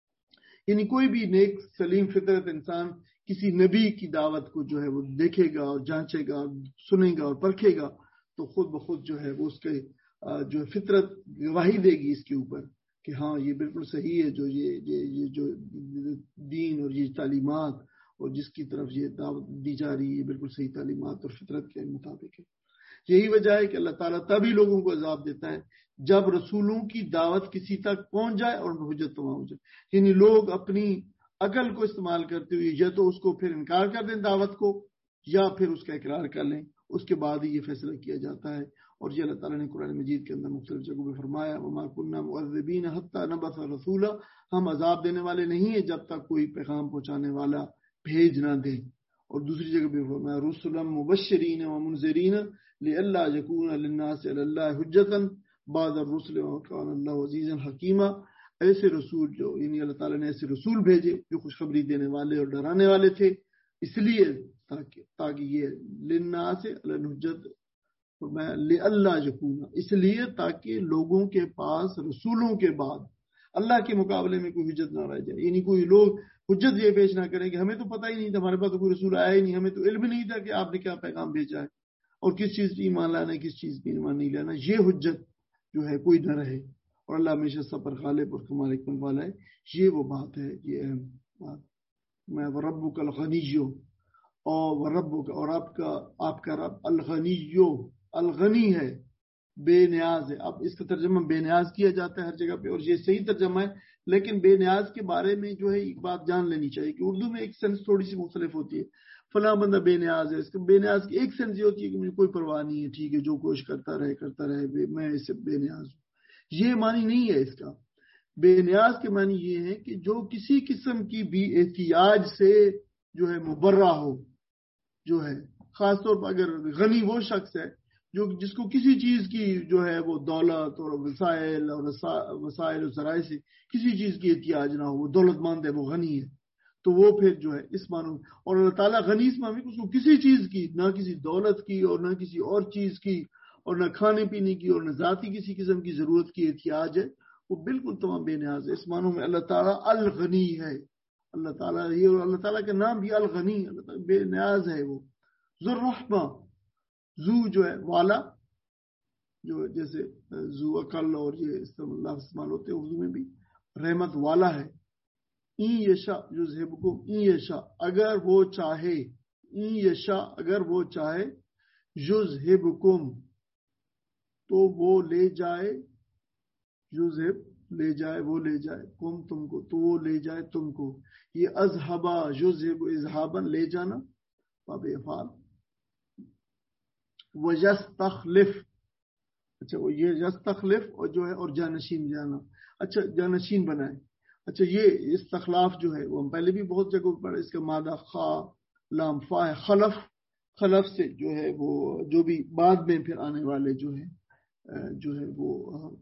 یعنی کوئی بھی نیک سلیم فطرت انسان کسی نبی کی دعوت کو جو ہے وہ دیکھے گا اور جانچے گا, سنے گا اور پرکھے گا تو خود بخود جو ہے وہ اس کے جو فطرت گواہی دے گی اس کے اوپر کہ ہاں یہ بالکل صحیح ہے جو یہ یہ یہ جو دین اور یہ تعلیمات اور جس کی طرف یہ دعوت دی جا رہی ہے یہ بالکل صحیح تعلیمات اور فطرت کے مطابق ہے. یہی وجہ ہے کہ اللہ تعالیٰ تبھی لوگوں کو عذاب دیتا ہے جب رسولوں کی دعوت کسی تک پہنچ جائے اور حجت تمام ہو جائے. یعنی لوگ اپنی عقل کو استعمال کرتے ہوئے یا تو اس کو پھر انکار کر دیں دعوت کو یا پھر اس کا اقرار کر لیں. اس کے بعد ہی یہ فیصلہ کیا جاتا ہے. اور یہ اللہ تعالیٰ نے قرآن مجید کے اندر مختلف جگہوں میں فرمایا وما كنا معذبین حتی نبعث رسولا, ہم عذاب دینے والے نہیں ہیں جب تک کوئی پیغام پہنچانے والا بھیج نہ دے. اور دوسری جگہ بھی فرمایا رسلا مبشرین ومنذرین لئلا یکون للناس علی اللہ حجتا بعد الرسل وکان اللہ عزیزا حکیما. ایسے رسول جو یعنی اللہ تعالیٰ نے ایسے رسول بھیجے جو خوشخبری دینے والے اور ڈرانے والے تھے اس لیے تاکہ تاکہ یہ للناس علی الحجت لئلا یکون اس لیے تاکہ لوگوں کے پاس رسولوں کے بعد اللہ کے مقابلے میں کوئی حجت نہ رہ جائے. یعنی کوئی لوگ حجت یہ پیش نہ کریں کہ ہمیں تو پتہ ہی نہیں تھا, ہمارے پاس تو کوئی رسول آیا ہی نہیں, ہمیں تو علم نہیں تھا کہ آپ نے کیا پیغام بھیجا ہے اور کس چیز پہ ایمان لانا ہے کس چیز پہ ایمان نہیں لانا. یہ حجت جو ہے کوئی نہ رہے اور اللہ ہمیشہ سب پر غالب اور کمال حکمت والا ہے. یہ وہ بات ہے, یہ اہم بات. میں ربک الغنی اور رب اور آپ کا آپ کا رب الغنیو الغنی ہے، بے نیاز ہے. اب اس کا ترجمہ بے نیاز کیا جاتا ہے ہر جگہ پہ، اور یہ صحیح ترجمہ ہے، لیکن بے نیاز کے بارے میں جو ہے ایک بات جان لینی چاہیے کہ اردو میں ایک سینس تھوڑی سی مختلف ہوتی ہے. فلاں بندہ بے نیاز ہے، اس کا بے نیاز کی ایک سینس یہ ہوتی ہے کہ مجھے کوئی پرواہ نہیں ہے، ٹھیک ہے جو کوشش کرتا رہے کرتا رہے میں اس سے بے نیاز ہوں. یہ معنی نہیں ہے اس کا. بے نیاز کے معنی یہ ہے کہ جو کسی قسم کی بھی احتیاج سے جو ہے مبرہ ہو، جو ہے خاص طور پر اگر غنی وہ شخص ہے جو جس کو کسی چیز کی جو ہے وہ دولت اور وسائل اور وسائل اور ذرائع سے کسی چیز کی احتیاج نہ ہو، وہ دولت مند ہے، وہ غنی ہے، تو وہ پھر جو ہے اس معنی. اور اللہ تعالیٰ غنی اس معنی اس کو کسی چیز کی، نہ کسی دولت کی اور نہ کسی اور چیز کی اور نہ کھانے پینے کی اور نہ ذاتی کسی قسم کی ضرورت کی احتیاج ہے، وہ بالکل تمام بے نیاز ہے. اس معنوں میں اللہ تعالیٰ الغنی ہے. اللہ تعالیٰ یہ اور اللہ تعالیٰ کا نام بھی الغنی، اللہ تعالیٰ بے نیاز ہے. وہ ذو الرحمہ، زو جو ہے والا، جو جیسے زو عقل اور یہ اللہ استعمال ہوتے ہیں اردو میں بھی، رحمت والا ہے. این یشا یذہبکم، این یشا اگر وہ چاہے، این یشا اگر وہ چاہے، یذہبکم تو وہ لے جائے، یذہب لے جائے، وہ لے جائے، کم تم کو تو وہ لے جائے تم کو. یہ اذہبا یذہب اذہابا لے جانا باب افعال. وَيَسْتَخْلِفْ، اچھا وہ یہ یستخلف اور جو ہے اور جانشین جانا، اچھا جانشین بنائے. اچھا یہ استخلاف جو ہے وہ ہم پہلے بھی بہت جگہ پڑھے، اس کا مادہ خا لام فا ہے. خلف، خلف سے جو ہے وہ جو بھی بعد میں پھر آنے والے جو ہے جو ہے وہ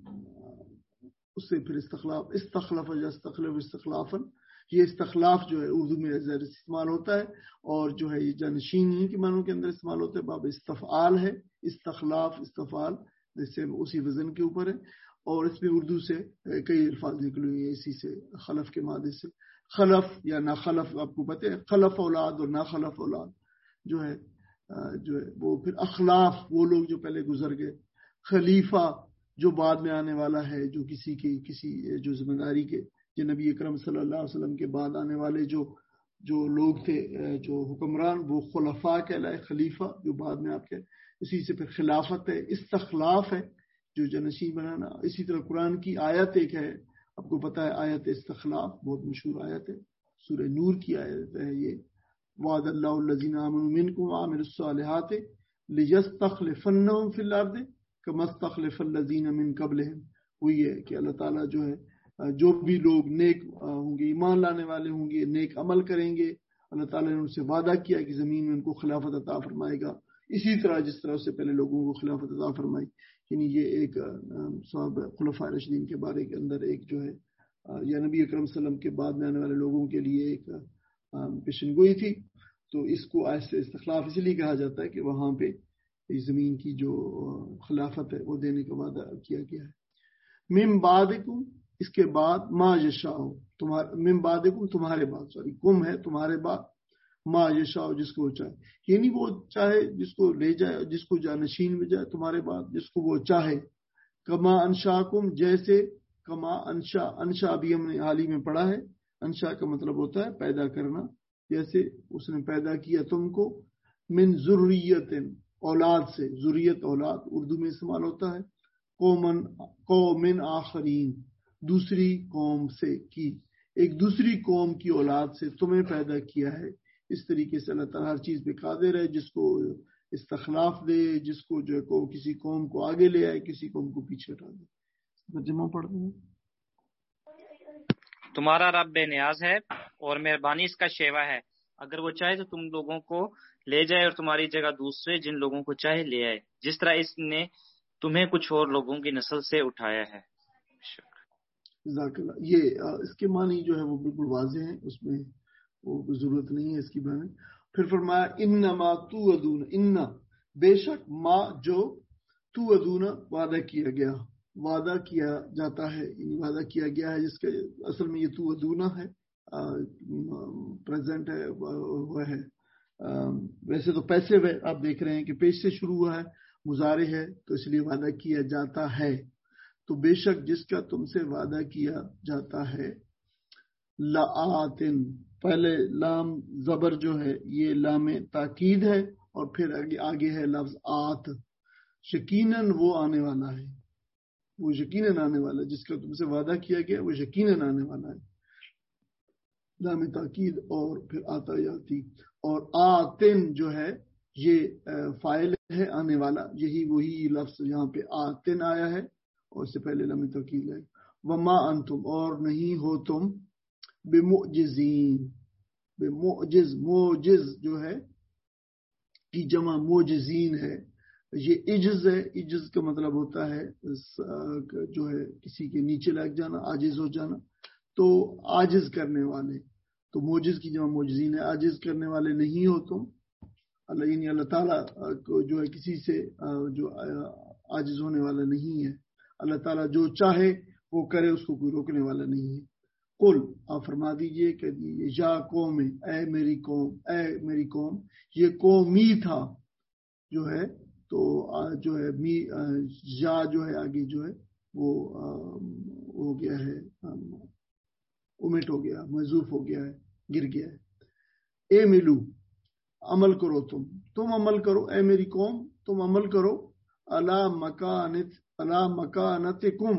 اس سے پھر استخلاف، استخلف یستخلف استخلافا. یہ استخلاف جو ہے اردو میں زیر استعمال ہوتا ہے، اور جو ہے یہ جانشین کے معنوں کے اندر استعمال ہوتا ہے. باب استفعال ہے، استخلاف استفعال جس سے اسی وزن کے اوپر ہے، اور اس میں اردو سے کئی الفاظ نکلے ہوئے ہیں اسی سے، خلف کے مادے سے. خلف یا نا خلف آپ کو پتہ ہے، خلف اولاد اور نا خلف اولاد جو ہے جو ہے وہ پھر اخلاف وہ لوگ جو پہلے گزر گئے. خلیفہ جو بعد میں آنے والا ہے، جو کسی کی کسی جو ذمہ داری کے، جو نبی اکرم صلی اللہ علیہ وسلم کے بعد آنے والے جو جو لوگ تھے جو حکمران، وہ خلفاء کہلائے، خلیفہ جو بعد میں آپ کے. اسی سے پھر خلافت ہے، استخلاف ہے جو جانشین بنانا. اسی طرح قرآن کی آیت ایک ہے، آپ کو پتہ ہے آیت استخلاف بہت مشہور آیت ہے، سورہ نور کی آیت ہے یہ. وعد اللہ الذین آمنوا منکم وعملوا الصالحات لیستخلفنہم فی الارض کما استخلف الذین من قبلہم. وہی ہے کہ اللہ تعالیٰ جو ہے جو بھی لوگ نیک ہوں گے، ایمان لانے والے ہوں گے، نیک عمل کریں گے، اللہ تعالیٰ نے ان سے وعدہ کیا کہ زمین میں ان کو خلافت عطا فرمائے گا، اسی طرح جس طرح سے پہلے لوگوں کو خلافت عطا فرمائی. یعنی یہ ایک صحابہ خلفاء راشدین کے بارے کے اندر ایک جو ہے یا نبی اکرم صلی اللہ علیہ وسلم کے بعد میں آنے والے لوگوں کے لیے ایک پیشن گوئی تھی. تو اس کو ایسے استخلاف اس لیے کہا جاتا ہے کہ وہاں پہ زمین کی جو خلافت ہے وہ دینے کا وعدہ کیا گیا ہے. من بعدکم، اس کے بعد، ما یشاء تمہارے، من بعدکم تمہارے بعد، سوری کم ہے تمہارے بعد، ما یشاء جس کو چاہے، یعنی وہ چاہے جس کو لے جائے، جس کو جانشین میں جائے تمہارے بعد، جس کو وہ چاہے. کما انشاکم جیسے، کما انشا، انشا بھی ہم نے حال ہی میں پڑھا ہے. انشا کا مطلب ہوتا ہے پیدا کرنا، جیسے اس نے پیدا کیا تم کو. من ذریت، اولاد سے، ذریت اولاد اردو میں استعمال ہوتا ہے. قومن، قومن آخرین، دوسری قوم سے کی، ایک دوسری قوم کی اولاد سے تمہیں پیدا کیا ہے. اس طریقے سے اللہ تعالیٰ ہر چیز پہ قادر ہے، جس کو استخلاف دے، جس کو جو ہے کو کسی قوم کو آگے لے آئے، کسی قوم کو پیچھے ہٹا دے. ترجمہ پڑھ دیں. تمہارا رب بے نیاز ہے اور مہربانی اس کا شیوا ہے، اگر وہ چاہے تو تم لوگوں کو لے جائے اور تمہاری جگہ دوسرے جن لوگوں کو چاہے لے آئے، جس طرح اس نے تمہیں کچھ اور لوگوں کی نسل سے اٹھایا ہے. جزاک اللہ. یہ اس کے معنی جو ہے وہ بالکل واضح ہیں، اس میں وہ ضرورت نہیں ہے اس کی بنے. پھر فرمایا انما توعدون، ان بے شک ما جو توعدون وعدہ کیا گیا، وعدہ کیا جاتا ہے، یعنی وعدہ کیا گیا ہے، جس کے اصل میں یہ توعدون ہے، پریزنٹ ہے، وہ ہے. ویسے تو پیسے آپ دیکھ رہے ہیں کہ پیش سے شروع ہوا ہے، مضارع ہے، تو اس لیے وعدہ کیا جاتا ہے. تو بے شک جس کا تم سے وعدہ کیا جاتا ہے، لآتن پہلے لام زبر جو ہے یہ لام تاکید ہے، اور پھر آگے آگے ہے لفظ آت، یقیناً وہ آنے والا ہے، وہ یقیناً آنے والا ہے، جس کا تم سے وعدہ کیا گیا وہ یقیناً آنے والا ہے، لام تاکید اور پھر آتا یاتی، اور آتن جو ہے یہ فاعل ہے آنے والا، یہی وہی لفظ یہاں پہ آتن آیا ہے اور اس سے پہلے لام تاکید ہے۔ وما انتم، اور نہیں ہو تم، بمعجزین، بمعجز، معجز جو ہے کی جمع معجزین ہے، یہ عجز ہے، عجز کا مطلب ہوتا ہے جو ہے کسی کے نیچے لگ جانا، عاجز ہو جانا، تو عاجز کرنے والے، تو معجز کی جمع معجزین ہے، عاجز کرنے والے نہیں ہو تم، اللہ یعنی اللہ تعالیٰ کو جو ہے کسی سے جو عاجز ہونے والا نہیں ہے، اللہ تعالیٰ جو چاہے وہ کرے، اس کو کوئی روکنے والا نہیں ہے۔ قل، آپ فرما دیجئے کہ یا قوم، اے میری قوم، اے میری قوم، یہ قومی تھا جو ہے، تو جو ہے می یا جو ہے آگے جو ہے وہ ہو گیا ہے، اومٹ ہو گیا، محذوف ہو گیا ہے، گر گیا ہے۔ اے ملو، عمل کرو، تم تم عمل کرو، اے میری قوم تم عمل کرو، الا مکانت، الا مکانتکم،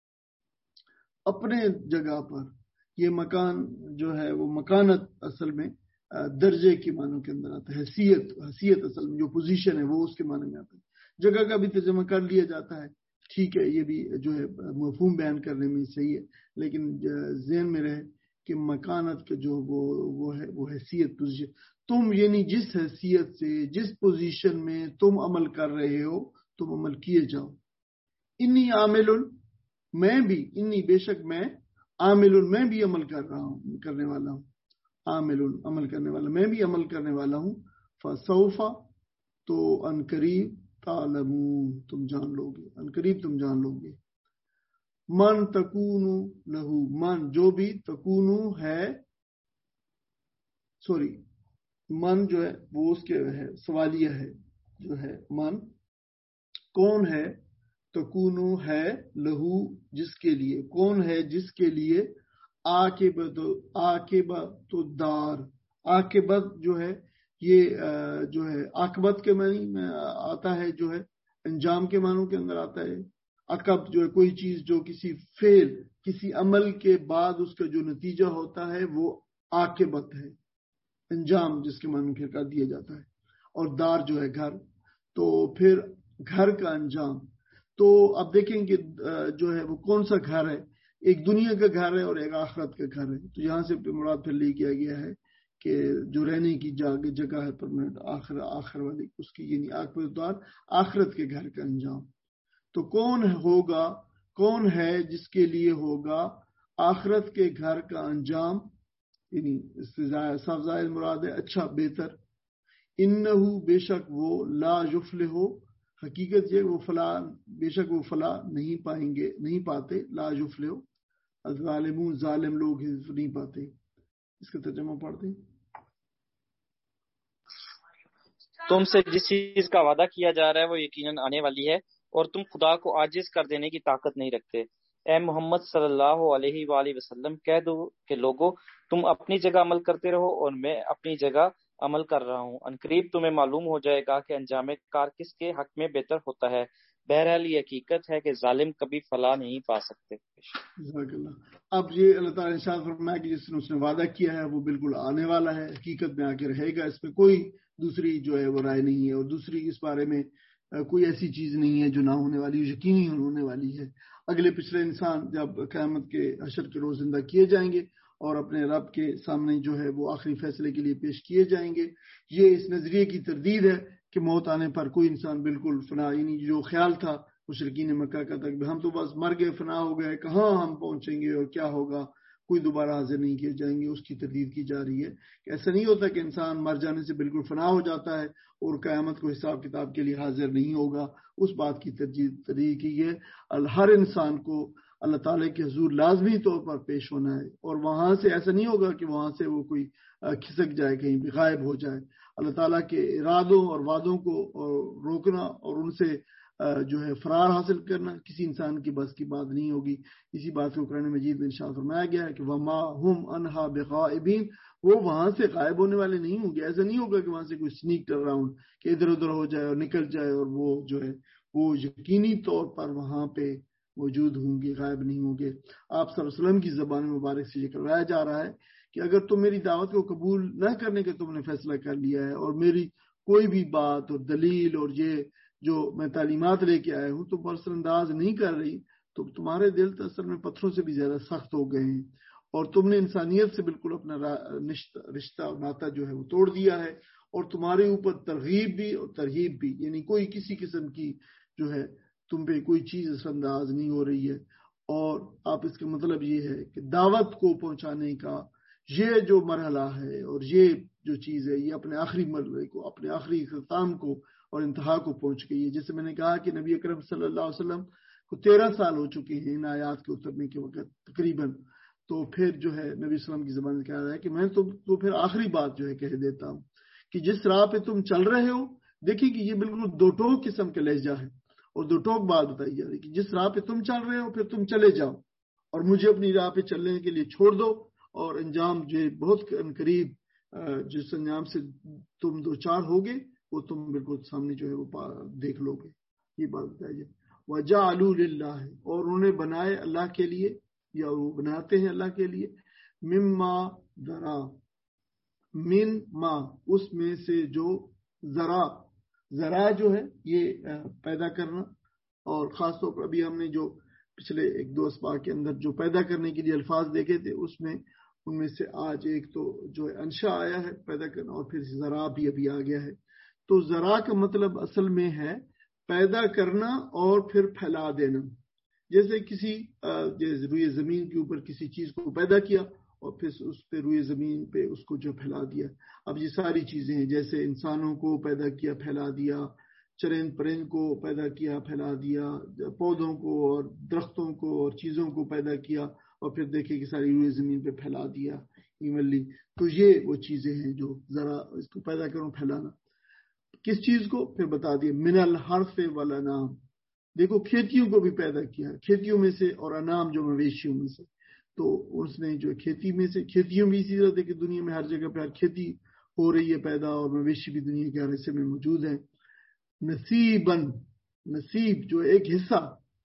اپنے جگہ پر۔ یہ مکان جو ہے وہ مکانت اصل میں درجے کے معنوں کے اندر آتا ہے، حیثیت، حیثیت اصل میں جو پوزیشن ہے وہ اس کے معنی میں آتا ہے۔ جگہ کا بھی ترجمہ کر لیا جاتا ہے، ٹھیک ہے، یہ بھی جو ہے مفہوم بیان کرنے میں صحیح ہے، لیکن ذہن میں رہے کہ مکانت کا جو وہ وہ ہے وہ حیثیت، پوزیشن، تم یعنی جس حیثیت سے، جس پوزیشن میں تم عمل کر رہے ہو، تم عمل کیے جاؤ۔ انی عامل، میں بھی، انی بے شک میں، عامل میں بھی عمل کر رہا ہوں، کرنے والا ہوں، عامل عمل کرنے والا، میں بھی عمل کرنے والا ہوں، فسوف، تو ان قریب، تعلمون، تم جان لو گے، ان قریب تم جان لو گے، من تکونو لہو، من جو بھی، تکونو ہے، سوری من جو ہے وہ اس کے ہے سوالیہ ہے، جو ہے من کون ہے، تکونو ہے، لہو جس کے لیے، کون ہے جس کے لیے، عاقبت، عاقبت الدار، عاقبت جو ہے یہ جو ہے عاقبت کے معنی میں آتا ہے، جو ہے انجام کے معنوں کے اندر آتا ہے۔ عقب جو ہے کوئی چیز جو کسی فعل، کسی عمل کے بعد اس کا جو نتیجہ ہوتا ہے وہ عاقبت ہے، انجام جس کے معنی میں کر دیا جاتا ہے، اور دار جو ہے گھر، تو پھر گھر کا انجام، تو اب دیکھیں کہ جو ہے وہ کون سا گھر ہے، ایک دنیا کا گھر ہے اور ایک آخرت کا گھر ہے، تو یہاں سے مراد پھر لے کیا گیا ہے کہ جو رہنے کی جگہ ہے پرماننٹ، آخر آخر والی اس کی، یعنی عاقبت دار، آخرت کے گھر کا انجام۔ تو کون ہوگا، کون ہے جس کے لیے ہوگا آخرت کے گھر کا انجام، یعنی اس سے صاف ظاہر مراد ہے اچھا، بہتر۔ انہو بے شک وہ، لا یفلح، حقیقت یہ وہ فلاح، بے شک وہ فلاح نہیں پائیں گے، نہیں پاتے، لا یفلح، الظالمون، ظالم لوگ نہیں پاتے۔ اس کا ترجمہ پڑھتے ہیں۔ تم سے جس چیز کا وعدہ کیا جا رہا ہے وہ یقیناً آنے والی ہے، اور تم خدا کو عاجز کر دینے کی طاقت نہیں رکھتے۔ اے محمد صلی اللہ علیہ وآلہ وسلم، کہہ دو کہ لوگو تم اپنی جگہ عمل کرتے رہو اور میں اپنی جگہ عمل کر رہا ہوں، ان قریب تمہیں معلوم ہو جائے گا کہ انجام کار کس کے حق میں بہتر ہوتا ہے، بہرحال یہ حقیقت ہے کہ ظالم کبھی فلاح نہیں پا سکتے۔ جزاک اللہ۔ اب یہ اللہ تعالیٰ نے ارشاد فرمایا کہ جس نے اس نے وعدہ کیا ہے وہ بالکل آنے والا ہے، حقیقت میں آ کے رہے گا، اس میں کوئی دوسری جو ہے وہ رائے نہیں ہے، اور دوسری اس بارے میں کوئی ایسی چیز نہیں ہے جو نہ ہونے والی، یقینی ہونے والی ہے۔ اگلے پچھلے انسان جب قیامت کے حشر کے روز زندہ کیے جائیں گے اور اپنے رب کے سامنے جو ہے وہ آخری فیصلے کے لیے پیش کیے جائیں گے، یہ اس نظریے کی تردید ہے کہ موت آنے پر کوئی انسان بالکل فنا، یعنی جو خیال تھا مشرکین مکہ کا تک ہم تو بس مر گئے، فنا ہو گئے، کہاں ہم پہنچیں گے اور کیا ہوگا، کوئی دوبارہ حاضر نہیں کیے جائیں گے، اس کی تردید کی جا رہی ہے کہ ایسا نہیں ہوتا کہ انسان مر جانے سے بالکل فنا ہو جاتا ہے اور قیامت کو حساب کتاب کے لیے حاضر نہیں ہوگا، اس بات کی تردید کی ہے۔ ہر انسان کو اللہ تعالیٰ کے حضور لازمی طور پر پیش ہونا ہے، اور وہاں سے ایسا نہیں ہوگا کہ وہاں سے وہ کوئی کھسک جائے، کہیں بھی غائب ہو جائے۔ اللہ تعالیٰ کے ارادوں اور وعدوں کو روکنا اور ان سے جو ہے فرار حاصل کرنا کسی انسان کی بس کی بات نہیں ہوگی. اسی بات کو قرآن مجید میں ارشاد فرمایا گیا ہے کہ وما ہم عنہا بغائبین، وہ وہاں سے غائب ہونے والے نہیں ہوں گے. ایسا نہیں ہوگا کہ وہاں سے کوئی سنیک اراؤنڈ کہ ادھر ادھر ہو جائے اور نکل جائے اور وہ جو ہے وہ یقینی طور پر وہاں پہ موجود ہوں گے، غائب نہیں ہوں گے. آپ صلی اللہ علیہ وسلم کی زبان مبارک سے یہ کروایا جا رہا ہے کہ اگر تم میری دعوت کو قبول نہ کرنے کے تم نے فیصلہ کر لیا ہے اور میری کوئی بھی بات اور دلیل اور یہ جو میں تعلیمات لے کے آیا ہوں تم پر اثر انداز نہیں کر رہی، تو تمہارے دل تو اصل میں پتھروں سے بھی زیادہ سخت ہو گئے ہیں اور تم نے انسانیت سے بالکل اپنا رشتہ اور ناطہ جو ہے وہ توڑ دیا ہے، اور تمہارے اوپر ترغیب بھی اور ترہیب بھی، یعنی کوئی کسی قسم کی جو ہے تم پہ کوئی چیز اثر انداز نہیں ہو رہی ہے. اور آپ اس کا مطلب یہ ہے کہ دعوت کو پہنچانے کا یہ جو مرحلہ ہے اور یہ جو چیز ہے یہ اپنے آخری مرحلے کو، اپنے آخری اختتام کو اور انتہا کو پہنچ گئی ہے. جیسے میں نے کہا کہ نبی اکرم صلی اللہ علیہ وسلم کو تیرہ سال ہو چکے ہیں ان آیات کے اترنے کے وقت تقریباً. تو پھر جو ہے نبی وسلم کی زبان سے کہا رہا ہے کہ میں تو, تو پھر آخری بات جو ہے کہہ دیتا ہوں کہ جس راہ پہ تم چل رہے ہو، دیکھیں کہ یہ بالکل دو ٹوک قسم کا لہجہ ہے اور دو ٹوک بات بتائی جا رہی ہے کہ جس راہ پہ تم چل رہے ہو پھر تم چلے جاؤ اور مجھے اپنی راہ پہ چلنے کے لیے چھوڑ دو، اور انجام جو بہت قریب جس انجام سے تم دو چار ہوگے وہ تم بالکل سامنے جو ہے وہ دیکھ لو گے. یہ بات بتائی جائے. وَجَعَلُوا لِلَّهِ، اور انہوں نے بنائے اللہ کے لیے یا وہ بناتے ہیں اللہ کے لیے مما ذرا، من ما اس میں سے جو ذرا، ذرا جو ہے یہ پیدا کرنا، اور خاص طور پر ابھی ہم نے جو پچھلے ایک دو اسباق کے اندر جو پیدا کرنے کے لیے الفاظ دیکھے تھے اس میں ان میں سے آج ایک تو جو ہے انشا آیا ہے پیدا کرنا، اور پھر ذرا بھی ابھی آ گیا ہے. تو ذرا کا مطلب اصل میں ہے پیدا کرنا اور پھر پھیلا دینا. جیسے کسی روئے زمین کے اوپر کسی چیز کو پیدا کیا اور پھر اس پہ روئے زمین پہ اس کو جو پھیلا دیا. اب یہ ساری چیزیں ہیں، جیسے انسانوں کو پیدا کیا پھیلا دیا، چرند پرند کو پیدا کیا پھیلا دیا، پودوں کو اور درختوں کو اور چیزوں کو پیدا کیا اور پھر دیکھے کہ ساری روئے زمین پہ پھیلا دیا ایونلی. تو یہ وہ چیزیں ہیں جو ذرا اس کو پیدا کروں پھیلانا. کس چیز کو پھر بتا دیا من الحرث والانعام، دیکھو کھیتیوں کو بھی پیدا کیا، کھیتیوں میں سے، اور انعام جو مویشیوں میں سے. تو اس نے جو کھیتی میں سے، کھیتیوں بھی اسی طرح کہ دنیا میں ہر جگہ پہ ہر کھیتی ہو رہی ہے پیدا، اور مویشی بھی دنیا کے ہر حصے میں موجود ہیں. نصیباً، نصیب جو ایک حصہ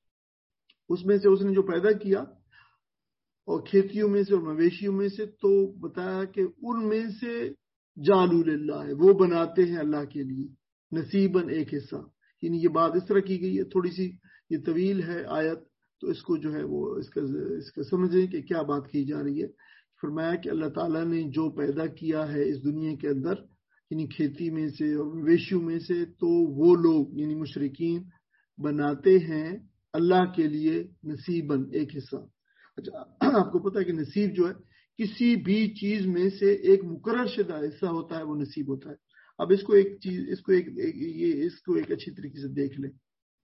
اس میں سے اس نے جو پیدا کیا اور کھیتیوں میں سے اور مویشیوں میں سے، تو بتایا کہ ان میں سے جعلوا للہ، وہ بناتے ہیں اللہ کے لیے نصیباً ایک حصہ. یعنی یہ بات اس طرح کی گئی ہے، تھوڑی سی یہ طویل ہے آیت، تو اس کو جو ہے وہ اس کا اس کا سمجھیں کہ کیا بات کی جا رہی ہے. فرمایا کہ اللہ تعالیٰ نے جو پیدا کیا ہے اس دنیا کے اندر، یعنی کھیتی میں سے اور مویشیوں میں سے، تو وہ لوگ یعنی مشرکین بناتے ہیں اللہ کے لیے نصیباً ایک حصہ. اچھا آپ کو پتہ ہے کہ نصیب جو ہے کسی بھی چیز میں سے ایک مقرر شدہ حصہ ہوتا ہے، وہ نصیب ہوتا ہے. اب اس کو ایک چیز اس کو ایک یہ اس کو ایک اچھی طریقے سے دیکھ لیں.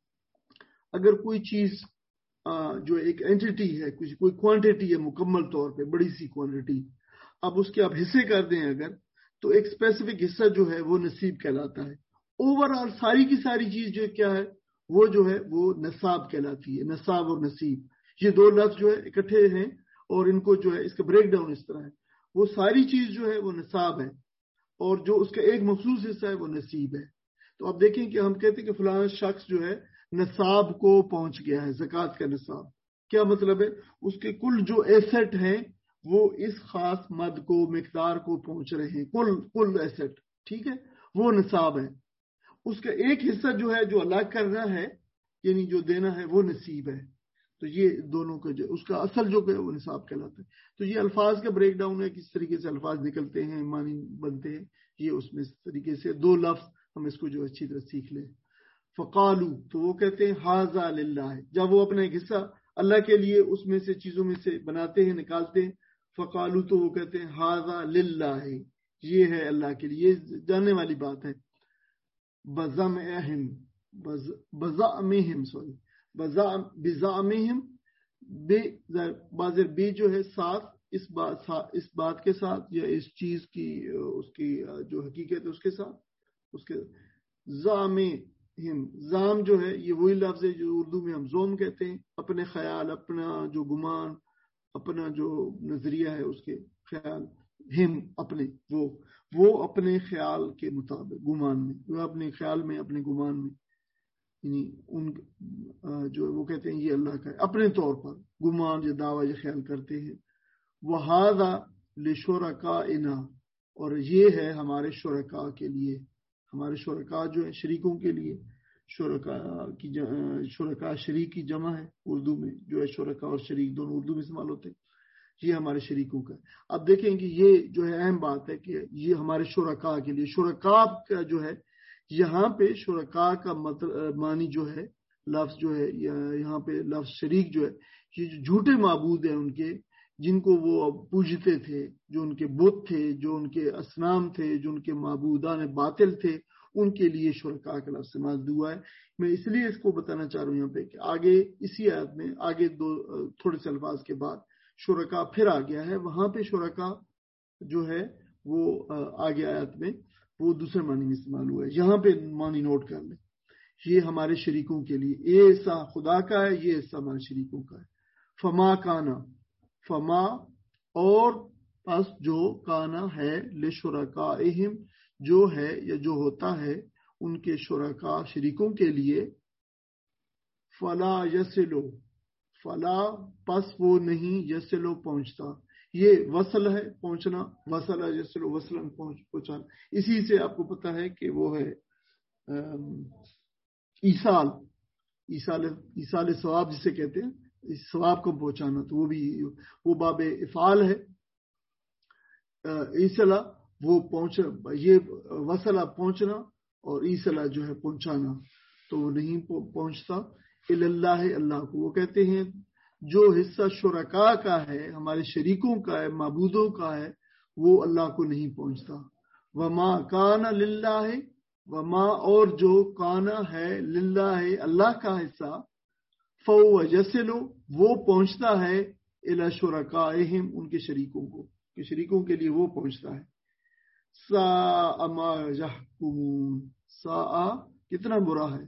اگر کوئی چیز جو ایک اینٹی ہے، کچھ کوئی کوانٹٹی ہے مکمل طور پہ بڑی سی کوانٹٹی، اب اس کے آپ حصے کر دیں اگر، تو ایک اسپیسیفک حصہ جو ہے وہ نصیب کہلاتا ہے. اوور آل ساری کی ساری چیز جو کیا ہے وہ جو ہے وہ نصاب کہلاتی ہے. نصاب اور نصیب یہ دو لفظ جو ہے اکٹھے ہیں اور ان کو جو ہے اس کا بریک ڈاؤن اس طرح ہے. وہ ساری چیز جو ہے وہ نصاب ہے اور جو اس کا ایک مخصوص حصہ ہے وہ نصیب ہے. تو آپ دیکھیں کہ ہم کہتے ہیں کہ فلاں شخص جو ہے نصاب کو پہنچ گیا ہے، زکوٰۃ کا نصاب. کیا مطلب ہے؟ اس کے کل جو ایسٹ ہیں وہ اس خاص مد کو مقدار کو پہنچ رہے ہیں، کل کل ایسٹ، ٹھیک ہے، وہ نصاب ہے. اس کا ایک حصہ جو ہے جو الگ کرنا ہے یعنی جو دینا ہے وہ نصیب ہے. تو یہ دونوں کا جو اس کا اصل جو ہے وہ نصاب کہلاتا ہے. تو یہ الفاظ کا بریک ڈاؤن ہے، کس طریقے سے الفاظ نکلتے ہیں، معنی بنتے ہیں، یہ اس میں اس طریقے سے دو لفظ ہم اس کو جو اچھی طرح سیکھ لیں. فقالو، تو وہ کہتے ہیں ھذا للہ، جب وہ اپنا ایک حصہ اللہ کے لیے اس میں سے چیزوں میں سے بناتے ہیں نکالتے ہیں. فقالو، تو وہ کہتے ہیں ھذا للہ، یہ ہے اللہ کے لیے. یہ جاننے والی بات ہے. بزعمہم بزعمہم سوری بزعمہم بے بازر بے جو ہے ساتھ اس بات اس بات کے ساتھ یا اس چیز کی اس کی جو حقیقت ہے اس کے ساتھ، اس کے زعم ہم زام جو ہے یہ وہی لفظ ہے جو اردو میں ہم زوم کہتے ہیں. اپنے خیال، اپنا جو گمان، اپنا جو نظریہ ہے اس کے خیال. ہم اپنے وہ وہ اپنے خیال کے مطابق گمان میں، وہ اپنے خیال میں اپنے گمان میں، یعنی ان جو وہ کہتے ہیں یہ اللہ کا ہے اپنے طور پر گمان یا دعویٰ یا خیال کرتے ہیں. وَهَذَا لِشُرَكَائِنَا، اور یہ ہے ہمارے شرکاء کے لیے، ہمارے شرکاء جو ہیں شریکوں کے لیے. شرکاء کی شرکاء شریک کی جمع ہے اردو میں، جو ہے شرکاء اور شریک دونوں اردو میں استعمال ہوتے ہیں. یہ ہمارے شریکوں کا ہے. اب دیکھیں کہ یہ جو ہے اہم بات ہے کہ یہ ہمارے شرکاء کے لیے. شرکاء کا جو ہے یہاں پہ شرکاء کا مطلب معنی جو ہے لفظ جو ہے یہاں پہ لفظ شریک جو ہے یہ جو جھوٹے معبود ہیں ان کے، جن کو وہ پوجتے تھے، جو ان کے بت تھے، جو ان کے اصنام تھے، جو ان کے معبودان باطل تھے، ان کے لیے شرکاء کا لفظ استعمال ہوا ہے. میں اس لیے اس کو بتانا چاہ رہا ہوں یہاں پہ کہ آگے اسی آیت میں آگے دو تھوڑے سے الفاظ کے بعد شرکاء پھر آ گیا ہے. وہاں پہ شرکاء جو ہے وہ آگے آیت میں وہ دوسرے معنی میں استعمال ہوا ہے. یہاں پہ معنی نوٹ کر لیں، یہ ہمارے شریکوں کے لیے، یہ حصہ خدا کا ہے، یہ حصہ ہمارے شریکوں کا ہے. فما کانا، فما اور پس جو کانا ہے لشرکائہم جو ہے یا جو ہوتا ہے ان کے شرکاء شریکوں کے لیے، فلا یسلو، فلا پس وہ نہیں، یسلو پہنچتا. یہ وصل ہے پہنچنا، وصل یسلو وصلاً پہنچانا. اسی سے آپ کو پتا ہے کہ وہ ہے ایصال، ایصال ایصال ثواب جسے کہتے ہیں، ثواب کو پہنچانا، تو وہ بھی وہ باب افعال ہے. ایصلا وہ پہنچ، یہ وصلہ پہنچنا اور ایصلا جو ہے پہنچانا، تو وہ نہیں پہنچتا. اللہ اللہ کو وہ کہتے ہیں جو حصہ شرکاء کا ہے، ہمارے شریکوں کا ہے، معبودوں کا ہے، وہ اللہ کو نہیں پہنچتا. وما کان للہ، وما اور جو کانا ہے للہ اللہ کا حصہ، فَهُوَ يَصِلُ وہ پہنچتا ہے الی شرکائہم ان کے شریکوں کو، کہ شریکوں کے لیے وہ پہنچتا ہے. ساء ما یحکمون، ساء کتنا برا ہے،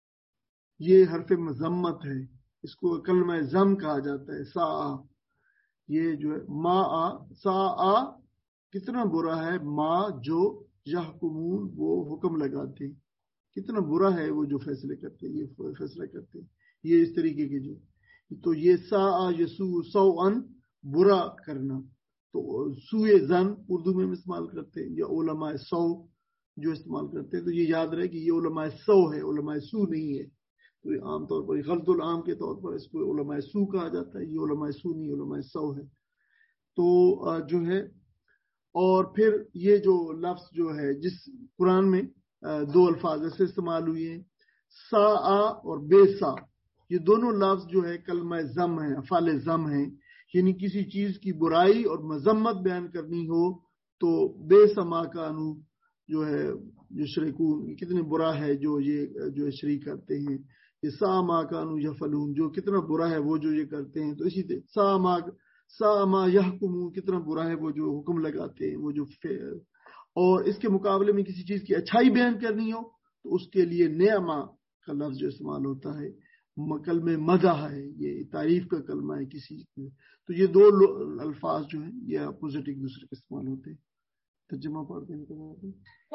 یہ حرف مذمت ہے، اس کو کلمہ ذم کہا جاتا ہے. ساء یہ جو ہے ما ساء کتنا برا ہے، ما جو یحکمون وہ حکم لگاتے ہیں، کتنا برا ہے وہ جو فیصلے کرتے ہیں، یہ فیصلہ کرتے ہیں یہ اس طریقے کے جو. تو یہ سا یسو سوءن برا کرنا، تو سوئے زن اردو میں استعمال کرتے ہیں، یا علماء سو جو استعمال کرتے ہیں. تو یہ یاد رہے کہ یہ علماء سو ہے، علماء سو نہیں ہے. تو عام طور پر غلط العام کے طور پر اس کو علماء سو کہا جاتا ہے، یہ علماء سو نہیں، علماء سو ہے. تو جو ہے اور پھر یہ جو لفظ جو ہے جس قرآن میں دو الفاظ ایسے استعمال ہوئے ہیں، سا اور بے سا، یہ دونوں لفظ جو ہے کلمہ ذم ہے، افعال ذم ہیں. یعنی کسی چیز کی برائی اور مذمت بیان کرنی ہو تو بے سما کانو جو ہے جو شریکون، کتنے برا ہے جو یہ جو شریک کرتے ہیں. یہ سا ما کانو یفعلون جو کتنا برا ہے وہ جو یہ کرتے ہیں. تو اسی طرح سا ما سا ما یحکمون کتنا برا ہے وہ جو حکم لگاتے ہیں، وہ جو اور اس کے مقابلے میں کسی چیز کی اچھائی بیان کرنی ہو تو اس کے لیے نعمہ کا لفظ جو استعمال ہوتا ہے، کلمہ مدح ہے، یہ تعریف کا کلمہ ہے کسی چیز. تو یہ دو الفاظ جو ہیں یہ اپوزٹ ایک دوسرے کے استعمال ہوتے ہیں. ترجمہ پڑھتے ہیں.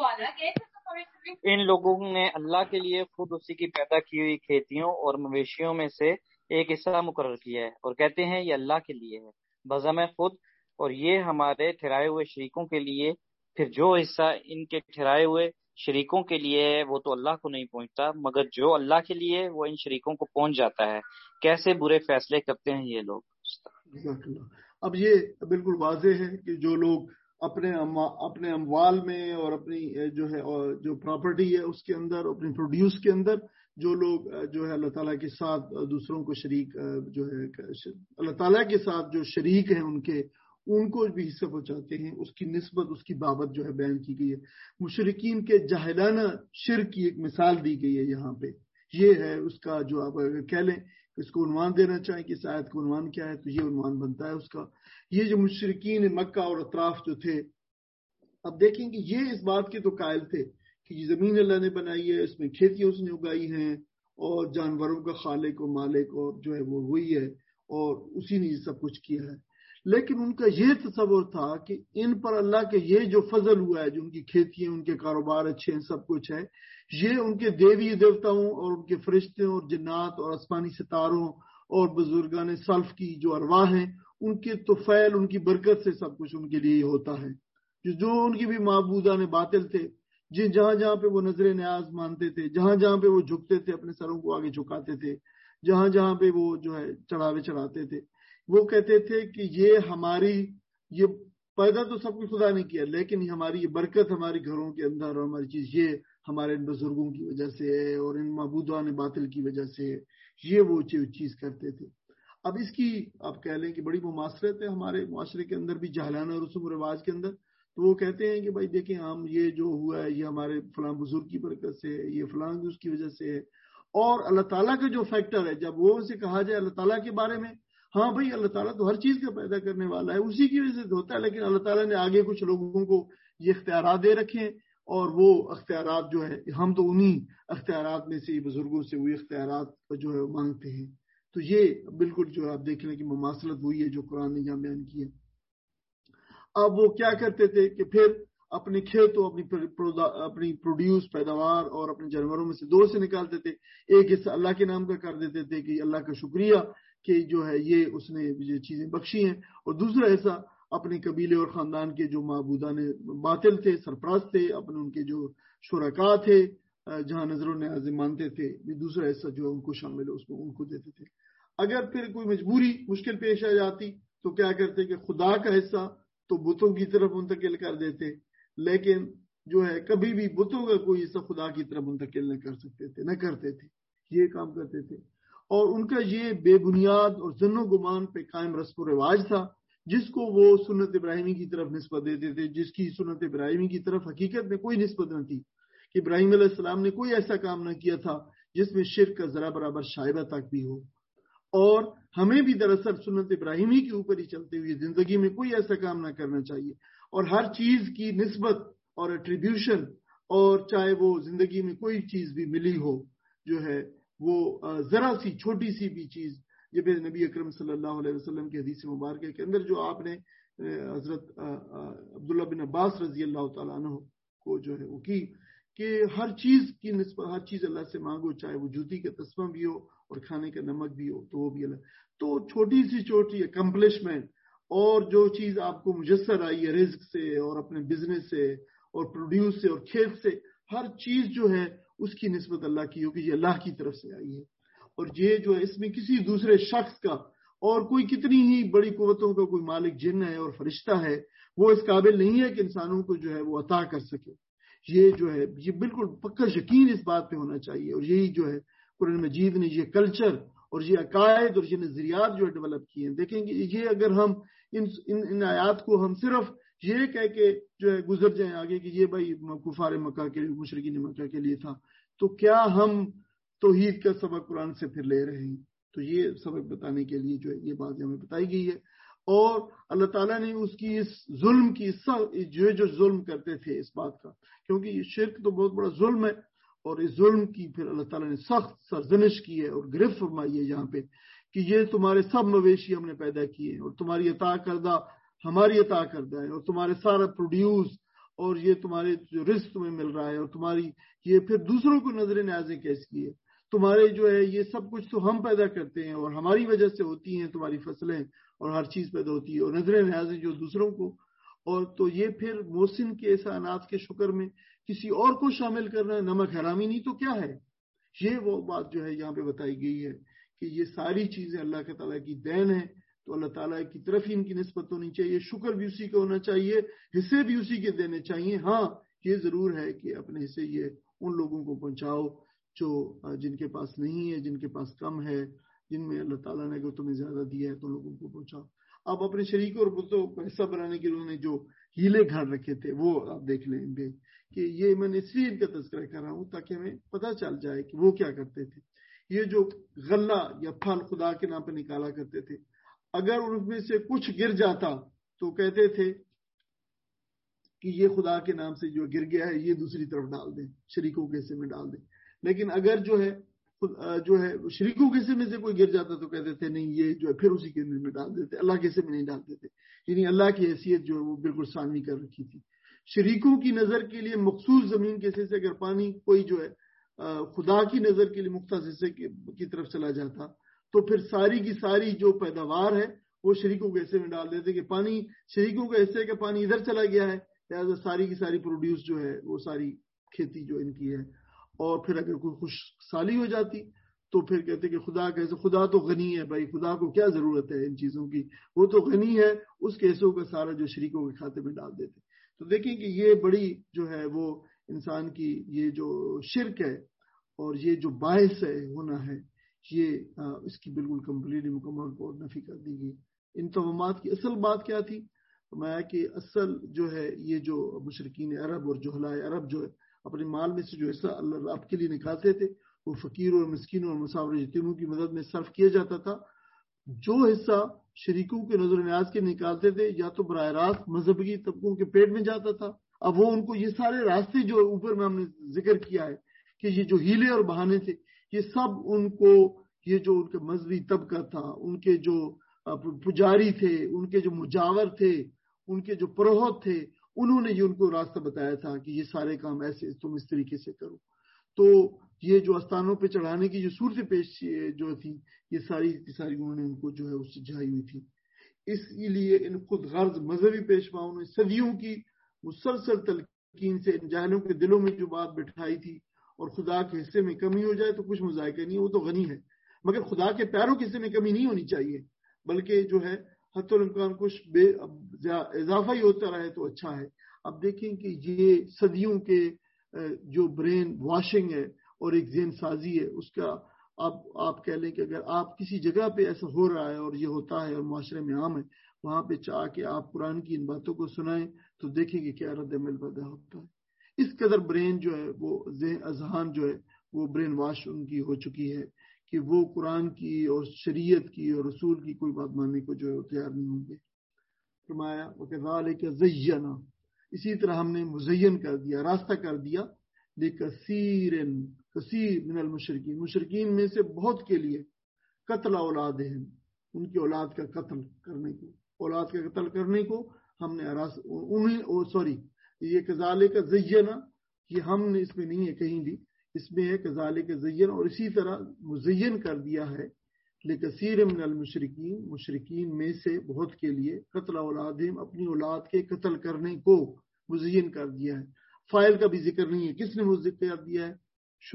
ان لوگوں نے اللہ کے لیے خود اسی کی پیدا کی ہوئی کھیتیوں اور مویشیوں میں سے ایک حصہ مقرر کیا ہے اور کہتے ہیں یہ اللہ کے لیے ہے بذمہ خود، اور یہ ہمارے ٹھہرائے ہوئے شریکوں کے لیے. پھر جو حصہ ان کے ٹھہرائے ہوئے شریکوں کے لیے ہے وہ تو اللہ کو نہیں پہنچتا، مگر جو اللہ کے لیے وہ ان شریکوں کو پہنچ جاتا ہے. کیسے برے فیصلے کرتے ہیں یہ لوگ. اب یہ بالکل واضح ہے کہ جو لوگ اپنے اپنے اموال میں اور اپنی جو ہے جو پراپرٹی ہے اس کے اندر، اپنی پروڈیوس کے اندر جو لوگ جو ہے اللہ تعالیٰ کے ساتھ دوسروں کو شریک جو ہے اللہ تعالیٰ کے ساتھ جو شریک ہیں ان کے ان کو بھی حصہ پہنچاتے ہیں، اس کی نسبت اس کی بابت جو ہے بیان کی گئی ہے. مشرکین کے جاہلانہ شرک کی ایک مثال دی گئی ہے یہاں پہ. یہ ہے اس کا جو آپ اگر کہہ لیں اس کو عنوان دینا چاہیں کہ اس آیت کا عنوان کیا ہے تو یہ عنوان بنتا ہے اس کا. یہ جو مشرکین مکہ اور اطراف جو تھے، اب دیکھیں کہ یہ اس بات کے تو قائل تھے کہ یہ زمین اللہ نے بنائی ہے، اس میں کھیتیاں اس نے اگائی ہیں، اور جانوروں کا خالق و مالک اور جو ہے وہ وہی ہے، اور اسی نے سب کچھ کیا ہے. لیکن ان کا یہ تصور تھا کہ ان پر اللہ کے یہ جو فضل ہوا ہے، جو ان کی کھیتی ان کے کاروبار اچھے ہیں، سب کچھ ہے، یہ ان کے دیوی دیوتاؤں اور ان کے فرشتوں اور جنات اور آسمانی ستاروں اور بزرگان سلف کی جو ارواح ہیں، ان کے طفیل، ان کی برکت سے سب کچھ ان کے لیے ہوتا ہے. جو ان کی بھی معبودان باطل تھے، جن جہاں جہاں پہ وہ نظر نیاز مانتے تھے، جہاں جہاں پہ وہ جھکتے تھے، اپنے سروں کو آگے جھکاتے تھے، جہاں جہاں پہ وہ جو ہے چڑھاوے چڑھاتے تھے، وہ کہتے تھے کہ یہ ہماری، یہ پیدا تو سب کچھ خدا نے کیا، لیکن ہماری یہ برکت ہمارے گھروں کے اندر اور ہماری چیز یہ ہمارے ان بزرگوں کی وجہ سے ہے اور ان معبودان باطل کی وجہ سے ہے. یہ وہ چیز کرتے تھے. اب اس کی آپ کہہ لیں کہ بڑی مماثلت ہے ہمارے معاشرے کے اندر بھی، جاہلانہ رسوم و رواج کے اندر. تو وہ کہتے ہیں کہ بھائی دیکھیں، ہم یہ جو ہوا ہے یہ ہمارے فلاں بزرگ کی برکت سے ہے، یہ فلاں اس کی وجہ سے ہے. اور اللہ تعالیٰ کا جو فیکٹر ہے، جب وہ اسے کہا جائے اللہ تعالیٰ کے بارے میں، ہاں بھائی اللہ تعالیٰ تو ہر چیز کا پیدا کرنے والا ہے، اسی کی وجہ سے ہوتا ہے، لیکن اللہ تعالیٰ نے آگے کچھ لوگوں کو یہ اختیارات دے رکھے ہیں، اور وہ اختیارات جو ہے ہم تو انہی اختیارات میں سے بزرگوں سے وہی اختیارات جو ہے مانگتے ہیں. تو یہ بالکل جو ہے آپ دیکھ لیں کہ مماثلت وہی ہے جو قرآن نے یہاں بیان کی ہے. اب وہ کیا کرتے تھے کہ پھر اپنے کھیتوں، اپنی اپنی پروڈیوس پیداوار اور اپنے جانوروں میں سے دو سے نکالتے تھے. ایک حصہ اللہ کے نام کا کر دیتے تھے کہ اللہ کا شکریہ کہ جو ہے یہ اس نے یہ چیزیں بخشی ہیں، اور دوسرا حصہ اپنے قبیلے اور خاندان کے جو معبودان باطل تھے، سرپرست تھے، اپنے ان کے جو شرکاء تھے جہاں نظر و نیاز مانتے تھے، دوسرا حصہ جو ان کو شامل ہے اس میں ان کو دیتے تھے. اگر پھر کوئی مجبوری مشکل پیش آ جاتی تو کیا کرتے کہ خدا کا حصہ تو بتوں کی طرف منتقل کر دیتے، لیکن جو ہے کبھی بھی بتوں کا کوئی حصہ خدا کی طرف منتقل نہ کر سکتے تھے، نہ کرتے تھے، یہ کام کرتے تھے. اور ان کا یہ بے بنیاد اور ظن و گمان پہ قائم رسم و رواج تھا، جس کو وہ سنت ابراہیمی کی طرف نسبت دیتے تھے، جس کی سنت ابراہیمی کی طرف حقیقت میں کوئی نسبت نہ تھی. کہ ابراہیم علیہ السلام نے کوئی ایسا کام نہ کیا تھا جس میں شرک کا ذرا برابر شائبہ تک بھی ہو. اور ہمیں بھی دراصل سنت ابراہیمی کے اوپر ہی چلتے ہوئے زندگی میں کوئی ایسا کام نہ کرنا چاہیے، اور ہر چیز کی نسبت اور ایٹریبیوشن، اور چاہے وہ زندگی میں کوئی چیز بھی ملی ہو، جو ہے وہ ذرا سی چھوٹی سی بھی چیز، جب نبی اکرم صلی اللہ علیہ وسلم کی حدیث مبارکہ کے اندر جو آپ نے حضرت عبداللہ بن عباس رضی اللہ تعالیٰ عنہ کو جو ہے وہ کی کہ ہر چیز کی نسبت، ہر چیز اللہ سے مانگو، چاہے وہ جوتی کا تسمہ بھی ہو اور کھانے کا نمک بھی ہو تو وہ بھی اللہ. تو چھوٹی سی چھوٹی اکمپلشمنٹ اور جو چیز آپ کو میسر آئی ہے رزق سے اور اپنے بزنس سے اور پروڈیوس سے اور کھیت سے، ہر چیز جو ہے اس کی نسبت اللہ کی ہوگی، یہ اللہ کی طرف سے آئی ہے. اور یہ جو ہے اس میں کسی دوسرے شخص کا اور کوئی کتنی ہی بڑی قوتوں کا کوئی مالک جن ہے اور فرشتہ ہے، وہ اس قابل نہیں ہے کہ انسانوں کو جو ہے وہ عطا کر سکے. یہ جو ہے یہ بالکل پکا یقین اس بات پہ ہونا چاہیے. اور یہی جو ہے قرآن مجید نے یہ کلچر اور یہ عقائد اور یہ نظریات جو ڈیولپ کیے ہیں. دیکھیں گے یہ اگر ہم ان ان آیات کو ہم صرف یہ کہہ کے جو ہے گزر جائیں آگے کہ یہ بھائی کفار مکہ کے لیے، مشرکین مکہ کے لیے تھا، تو کیا ہم توحید کا سبق قرآن سے پھر لے رہے ہیں؟ تو یہ سبق بتانے کے لیے جو ہے یہ بات ہمیں بتائی گئی ہے. اور اللہ تعالیٰ نے اس کی اس ظلم کی جو جو ظلم کرتے تھے اس بات کا، کیونکہ یہ شرک تو بہت بڑا ظلم ہے، اور اس ظلم کی پھر اللہ تعالیٰ نے سخت سرزنش کی ہے اور گرفت فرمائی ہے یہاں پہ کہ یہ تمہارے سب مویشی ہم نے پیدا کیے اور تمہاری عطا کردہ ہماری عطا کردہ ہے، اور تمہارے سارا پروڈیوس اور یہ تمہارے جو رزق تمہیں مل رہا ہے، اور تمہاری یہ پھر دوسروں کو نظر نیازیں کیس کی ہے، تمہارے جو ہے یہ سب کچھ تو ہم پیدا کرتے ہیں اور ہماری وجہ سے ہوتی ہیں تمہاری فصلیں اور ہر چیز پیدا ہوتی ہے، اور نظر نیازیں جو دوسروں کو. اور تو یہ پھر محسن کے احسانات کے شکر میں کسی اور کو شامل کرنا نمک حرامی نہیں تو کیا ہے. یہ وہ بات جو ہے یہاں پہ بتائی گئی ہے کہ یہ ساری چیزیں اللہ کے تعالیٰ کی دین ہے، تو اللہ تعالیٰ کی طرف ہی ان کی نسبت ہونی چاہیے، شکر بھی اسی کا ہونا چاہیے، حصے بھی اسی کے دینے چاہیے. ہاں یہ ضرور ہے کہ اپنے حصے یہ ان لوگوں کو پہنچاؤ جو جن کے پاس نہیں ہے، جن کے پاس کم ہے، جن میں اللہ تعالیٰ نے اگر تمہیں زیادہ دیا ہے تو لوگوں کو پہنچاؤ. اب اپنے شریک اور بتوں کو حصہ بنانے کے لیے انہوں نے جو ہیلے گھڑ رکھے تھے وہ آپ دیکھ لیں گے کہ یہ میں نے اس لیے ان کا تذکرہ کر رہا ہوں تاکہ ہمیں پتہ چل جائے کہ وہ کیا کرتے تھے. یہ جو غلہ یا پھل خدا کے نام پہ نکالا کرتے تھے، اگر ان میں سے کچھ گر جاتا تو کہتے تھے کہ یہ خدا کے نام سے جو گر گیا ہے یہ دوسری طرف ڈال دیں, شریکوں کے حصے میں ڈال دیں. لیکن اگر جو ہے جو ہے شریکوں کے حصے میں سے کوئی گر جاتا تو کہتے تھے نہیں یہ جو ہے پھر اسی کے میں ڈال دیتے, اللہ کے حصے میں نہیں ڈالتے تھے. یعنی اللہ کی حیثیت جو ہے وہ بالکل ثانوی کر رکھی تھی. شریکوں کی نظر کے لیے مخصوص زمین کے حصے سے اگر پانی کوئی جو ہے خدا کی نظر کے لیے مختص حصے کی طرف چلا جاتا تو پھر ساری کی ساری جو پیداوار ہے وہ شریکوں کے حصے میں ڈال دیتے کہ پانی شریکوں کے حصے کا پانی ادھر چلا گیا ہے, لہٰذا ساری کی ساری پروڈیوس جو ہے وہ ساری کھیتی جو ان کی ہے. اور پھر اگر کوئی خوش سالی ہو جاتی تو پھر کہتے کہ خدا کیسے, خدا تو غنی ہے بھائی, خدا کو کیا ضرورت ہے ان چیزوں کی, وہ تو غنی ہے, اس کے حصوں کا سارا جو شریکوں کے کھاتے میں ڈال دیتے. تو دیکھیں کہ یہ بڑی جو ہے وہ انسان کی یہ جو شرک ہے اور یہ جو باعث ہے ہونا ہے, یہ اس کی بالکل کمپلیٹلی مکمل طور نفی کر دی گئی. ان توہمات کی اصل بات کیا تھی؟ میں کہ اصل جو ہے یہ جو مشرکین عرب اور جہلائے عرب جو ہے اپنے مال میں سے جو حصہ اللہ آپ کے لیے نکالتے تھے وہ فقیر اور مسکینوں اور مسافر یتیموں کی مدد میں صرف کیا جاتا تھا. جو حصہ شریکوں کے نظر نیاز کے نکالتے تھے یا تو براہ راست مذہبی طبقوں کے پیٹ میں جاتا تھا. اب وہ ان کو یہ سارے راستے جو اوپر میں ہم نے ذکر کیا ہے کہ یہ جو ہیلے اور بہانے تھے یہ سب ان کو یہ جو ان کا مذہبی طبقہ تھا, ان کے جو پجاری تھے, ان کے جو مجاور تھے, ان کے جو پروہت تھے, انہوں نے یہ ان کو راستہ بتایا تھا کہ یہ سارے کام ایسے تم اس طریقے سے کرو. تو یہ جو آستانوں پہ چڑھانے کی جو صورت پیش جو تھی یہ ساری کی ساری انہوں نے ان کو جو ہے اس سے جھائی ہوئی تھی. اس لیے ان خود غرض مذہبی پیشواؤں نے صدیوں کی مسلسل تلقین سے ان جاہلوں کے دلوں میں جو بات بٹھائی تھی اور خدا کے حصے میں کمی ہو جائے تو کچھ مذائقہ نہیں, وہ تو غنی ہے, مگر خدا کے پیاروں کے حصے میں کمی نہیں ہونی چاہیے, بلکہ جو ہے حتی الامکان کچھ بے اضافہ ہی ہوتا رہے تو اچھا ہے. اب دیکھیں کہ یہ صدیوں کے جو برین واشنگ ہے اور ایک ذہن سازی ہے اس کا آپ آپ کہہ لیں کہ اگر آپ کسی جگہ پہ ایسا ہو رہا ہے اور یہ ہوتا ہے اور معاشرے میں عام ہے, وہاں پہ چاہ کے آپ قرآن کی ان باتوں کو سنائیں تو دیکھیں کہ کیا رد عمل پیدا ہوتا ہے. اس قدر برین جو ہے وہ ذہن اذہان جو ہے وہ برین واش ان کی ہو چکی ہے کہ وہ قرآن کی اور شریعت کی اور رسول کی کوئی بات ماننے کو جو ہے تیار نہیں ہوں گے. فرمایا وَكَذَلِكَ زَيَّنَا, اسی طرح ہم نے مزین کر دیا, راستہ کر دیا, لِكَثِيرٍ کثیر من المشرکین, مشرکین میں سے بہت کے لیے, قتل اولادہم, ان کی اولاد کا قتل کرنے کو, اولاد کا قتل کرنے کو ہم نے انہیں سوری یہ کذالک زینا, یہ ہم نے اس میں نہیں ہے کہیں بھی, اس میں ہے کذالک زین, اور اسی طرح مزین کر دیا ہے لکثیر من المشرکین, مشرکین میں سے بہت کے لیے, قتل اولادہم, اپنی اولاد کے قتل کرنے کو مزین کر دیا ہے. فائل کا بھی ذکر نہیں ہے, کس نے وہ ذکر کر دیا ہے؟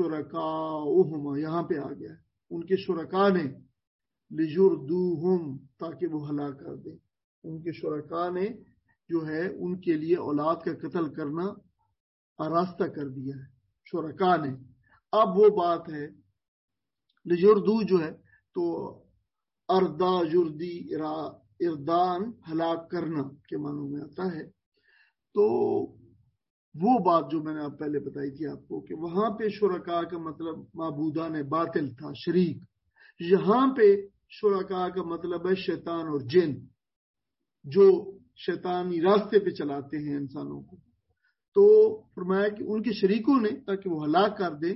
شرکاؤہما, یہاں پہ آ گیا ہے, ان کے شرکا نے, لِجُرْدُوهُمْ, تاکہ وہ ہلاک کر دیں, ان کے شرکا نے جو ہے ان کے لیے اولاد کا قتل کرنا آراستہ کر دیا ہے, شرکا نے. اب وہ بات ہے لِجُرْدُو جو ہے تو اردا جردی اردان ہلاک کرنا کے معنوں میں آتا ہے. تو وہ بات جو میں نے آپ پہلے بتائی تھی آپ کو کہ وہاں پہ شرکا کا مطلب معبودان باطل تھا, شریک. یہاں پہ شرکا کا مطلب ہے شیطان اور جن جو شیطانی راستے پہ چلاتے ہیں انسانوں کو. تو فرمایا کہ ان کے شریکوں نے تاکہ وہ ہلاک کر دیں,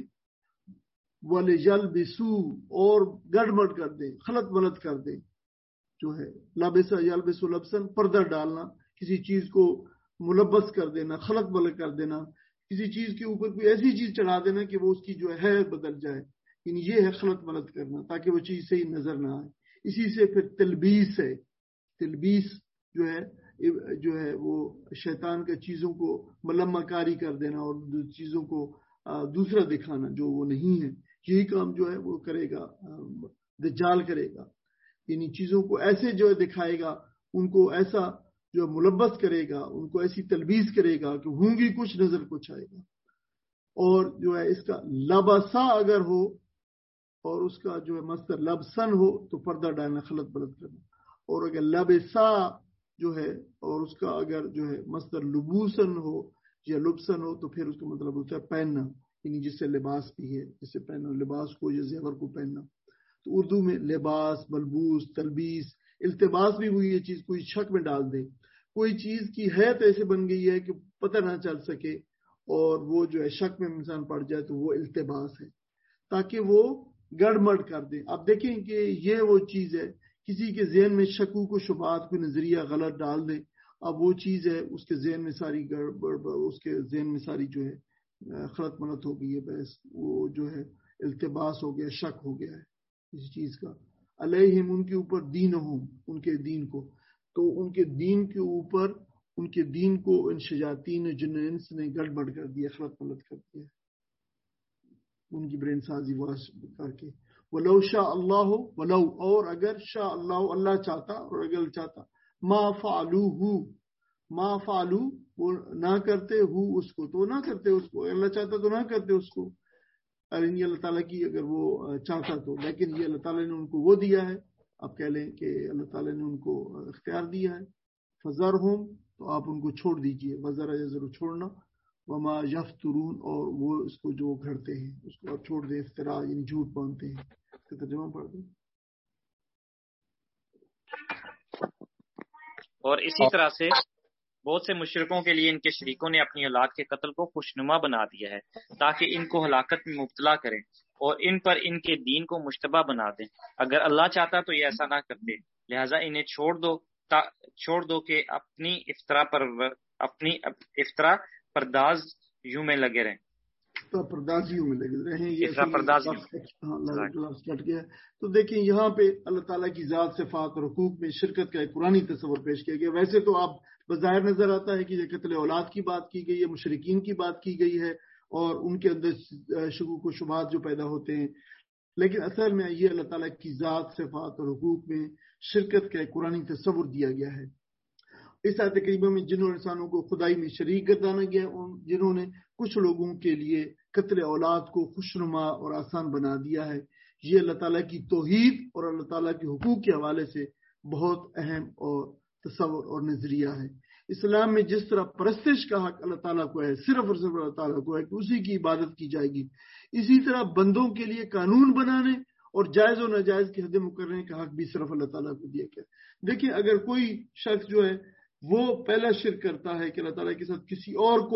وَلِيَلْبِسُوا, اور گڑبڑ کر دیں, خلط ملط کر دیں, جو ہے لابسا یلبسو لبسن, پردہ ڈالنا, کسی چیز کو ملبس کر دینا, خلط ملط کر دینا, کسی چیز کے اوپر کوئی ایسی چیز چڑھا دینا کہ وہ اس کی جو ہے بدل جائے, یعنی یہ ہے خلط ملط کرنا تاکہ وہ چیز صحیح نظر نہ آئے. اسی سے پھر تلبیس ہے, تلبیس جو ہے جو ہے وہ شیطان کے چیزوں کو ملمہ کاری کر دینا اور چیزوں کو دوسرا دکھانا جو وہ نہیں ہے. یہی کام جو ہے وہ کرے گا دجال کرے گا, یعنی چیزوں کو ایسے جو ہے دکھائے گا, ان کو ایسا جو ملبس کرے گا, ان کو ایسی تلبیس کرے گا کہ ہوں گی کچھ نظر کچھ آئے گا. اور جو ہے اس کا لبسا اگر ہو اور اس کا جو ہے مصدر لبسن ہو تو پردہ ڈالنا, خلط بلط کرنا. اور اگر لبسا جو ہے اور اس کا اگر جو ہے مصدر لبوسن ہو یا لبسن ہو تو پھر اس کا مطلب ہوتا ہے پہننا, یعنی جس سے لباس بھی ہے, جس سے پہننا, لباس کو یا زیور کو پہننا. تو اردو میں لباس, ملبوس, تلبیس, التباس بھی ہوئی یہ چیز کوئی شک میں ڈال دے, کوئی چیز کی حیت ایسے بن گئی ہے کہ پتہ نہ چل سکے اور وہ جو ہے شک میں انسان پڑ جائے تو وہ التباس ہے، تاکہ وہ گڑبڑ کر دیں. آپ دیکھیں کہ یہ وہ چیز ہے، کسی کے ذہن میں شکوک و شبہات کوئی نظریہ غلط ڈال دیں، اب وہ چیز ہے اس کے ذہن میں ساری گڑبڑ، اس کے ذہن میں ساری جو ہے خلط ملط ہو گئی ہے، بس وہ جو ہے التباس ہو گیا، شک ہو گیا ہے اس چیز کا. علیہم، ان کے اوپر دینہم، ان کے دین کو، تو ان کے دین کے اوپر، ان کے دین کو ان شیاطین جن انس نے گڑبڑ کر دیا، خلط ملط کر دیا، ان کی برین سازی کر کے. ولو شاء اللہ، ولو، اور اگر شاء اللہ، اللہ چاہتا، اور اگر چاہتا، ما فعلوہ، ما فعلو، وہ نہ کرتے ہو اس کو، تو نہ کرتے اس کو، اللہ چاہتا تو نہ کرتے اس کو، اور یہ اللہ تعالیٰ کی اگر وہ چاہتا تو، لیکن یہ اللہ تعالیٰ نے ان کو وہ دیا ہے، آپ کہہ لیں کہ اللہ تعالیٰ نے ان کو اختیار دیا ہے. فذرہم، تو آپ ان کو چھوڑ دیجئے، وزر ضرور چھوڑنا، وما یفترون، اور وہ اس کو جو گھڑتے ہیں اس کو آپ چھوڑ دیں، افتراء یعنی جھوٹ باندھتے ہیں. اس کا ترجمہ پڑھ دیں. اور اسی طرح سے بہت سے مشرکوں کے لیے ان کے شریکوں نے اپنی اولاد کے قتل کو خوشنما بنا دیا ہے تاکہ ان کو ہلاکت میں مبتلا کریں اور ان پر ان کے دین کو مشتبہ بنا دیں. اگر اللہ چاہتا تو یہ ایسا نہ کرتے، لہٰذا انہیں چھوڑ دو تا چھوڑ دو کہ اپنی افطرا پر اپنی افطرا پرداز یوں میں لگے رہیں پردازیوں میں لگے رہیں. یہ افطرا پردازیوں لفظ کٹ گیا. تو دیکھیں یہاں پہ اللہ تعالیٰ کی ذات، صفات اور حقوق میں شرکت کا ایک قرآنی تصور پیش کیا گیا. ویسے تو آپ بظاہر نظر آتا ہے کہ یہ قتل اولاد کی بات کی گئی ہے، مشرکین کی بات کی گئی ہے اور ان کے اندر شکوک و شبہات جو پیدا ہوتے ہیں، لیکن اصل میں یہ اللہ تعالیٰ کی ذات، صفات اور حقوق میں شرکت کا ایک قرآنی تصور دیا گیا ہے. اس آیت کریمہ میں جنوں انسانوں کو خدائی میں شریک گردانا گیا، جنہوں نے کچھ لوگوں کے لیے قتل اولاد کو خوشنما اور آسان بنا دیا ہے. یہ اللہ تعالیٰ کی توحید اور اللہ تعالیٰ کے حقوق کے حوالے سے بہت اہم اور تصور اور نظریہ ہے. اسلام میں جس طرح پرستش کا حق اللہ تعالیٰ کو ہے، صرف اور صرف اللہ تعالیٰ کو ہے کہ اسی کی عبادت کی جائے گی، اسی طرح بندوں کے لیے قانون بنانے اور جائز و ناجائز کی حد مقررے کا حق بھی صرف اللہ تعالیٰ کو دیا گیا. دیکھیں اگر کوئی شخص جو ہے وہ پہلا شرک کرتا ہے کہ اللہ تعالیٰ کے ساتھ کسی اور کو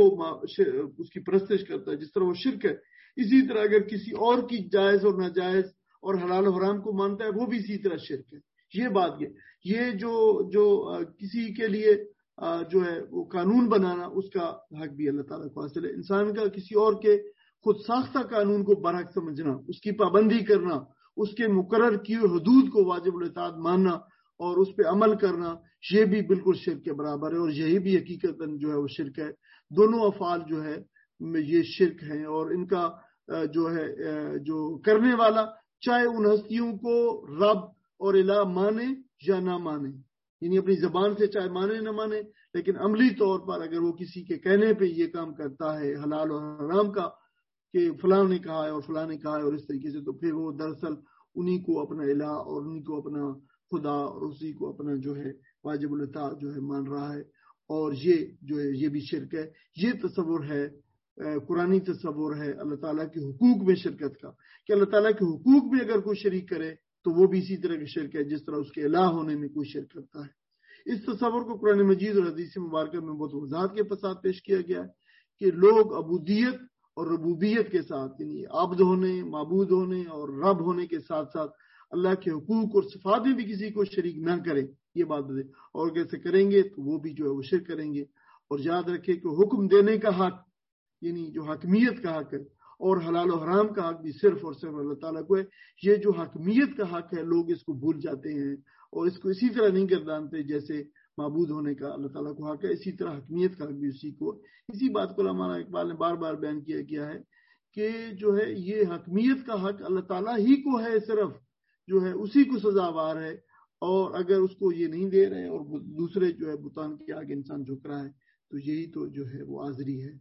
اس کی پرستش کرتا ہے، جس طرح وہ شرک ہے، اسی طرح اگر کسی اور کی جائز اور ناجائز اور حلال و حرام کو مانتا ہے وہ بھی اسی طرح شرک ہے. یہ بات یہ یہ جو جو کسی کے لیے جو ہے وہ قانون بنانا، اس کا حق بھی اللہ تعالیٰ کو حاصل ہے. انسان کا کسی اور کے خود ساختہ قانون کو برحق سمجھنا، اس کی پابندی کرنا، اس کے مقرر کیے حدود کو واجب الاطاعت ماننا اور اس پہ عمل کرنا، یہ بھی بالکل شرک کے برابر ہے، اور یہی بھی حقیقت جو ہے وہ شرک ہے. دونوں افعال جو ہے یہ شرک ہیں، اور ان کا جو ہے جو کرنے والا چاہے ان ہستیوں کو رب اور الہ مانے یا نہ مانے، یعنی اپنی زبان سے چاہے مانے نہ مانے، لیکن عملی طور پر اگر وہ کسی کے کہنے پہ یہ کام کرتا ہے حلال اور حرام کا کہ فلاں نے کہا ہے اور فلاں نے کہا ہے اور اس طریقے سے، تو پھر وہ دراصل انہی کو اپنا الہ اور انہی کو اپنا خدا اور اسی کو اپنا جو ہے واجب الاطاعت جو ہے مان رہا ہے. اور یہ جو ہے یہ بھی شرک ہے. یہ تصور ہے قرآنی تصور ہے اللہ تعالیٰ کے حقوق میں شرکت کا، کہ اللہ تعالیٰ کے حقوق میں اگر کوئی شریک کرے تو وہ بھی اسی طرح کی شرک ہے جس طرح اس کے الہ ہونے میں کوئی شرک کرتا ہے. اس تصور کو قرآن مجید اور حدیث مبارکہ میں بہت وضاحت کے ساتھ پیش کیا گیا ہے کہ لوگ عبودیت اور ربوبیت کے ساتھ، یعنی عبد ہونے، معبود ہونے اور رب ہونے کے ساتھ ساتھ اللہ کے حقوق اور صفات میں بھی کسی کو شریک نہ کریں. یہ بات ہے، اور کیسے کریں گے تو وہ بھی جو ہے وہ شرک کریں گے. اور یاد رکھیں کہ حکم دینے کا حق، یعنی جو حاکمیت کا حق ہے، اور حلال و حرام کا حق بھی صرف اور صرف اللہ تعالیٰ کو ہے. یہ جو حاکمیت کا حق ہے لوگ اس کو بھول جاتے ہیں اور اس کو اسی طرح نہیں گردانتے جیسے معبود ہونے کا اللہ تعالیٰ کو حق ہے، اسی طرح حکمیت کا حق بھی اسی کو. اسی بات کو علامہ اقبال نے بار بار بیان کیا گیا ہے کہ جو ہے یہ حکمیت کا حق اللہ تعالیٰ ہی کو ہے، صرف جو ہے اسی کو سزاوار ہے. اور اگر اس کو یہ نہیں دے رہے اور دوسرے جو ہے بتان کے آگے انسان جھک رہا ہے تو یہی تو جو ہے وہ عاذری ہے.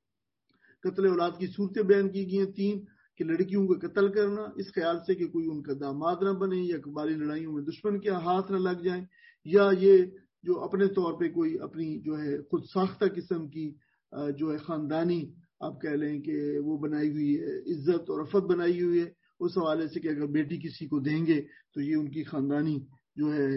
قتل اولاد کی صورتیں بیان کی گئی ہیں تین، کہ لڑکیوں کو قتل کرنا اس خیال سے کہ کوئی ان کا داماد نہ بنے، یا قبائلی لڑائیوں میں دشمن کے ہاتھ نہ لگ جائیں، یا یہ جو اپنے طور پہ کوئی اپنی جو ہے خود ساختہ قسم کی جو ہے خاندانی آپ کہہ لیں کہ وہ بنائی ہوئی ہے عزت اور عفت بنائی ہوئی ہے، اس حوالے سے کہ اگر بیٹی کسی کو دیں گے تو یہ ان کی خاندانی جو ہے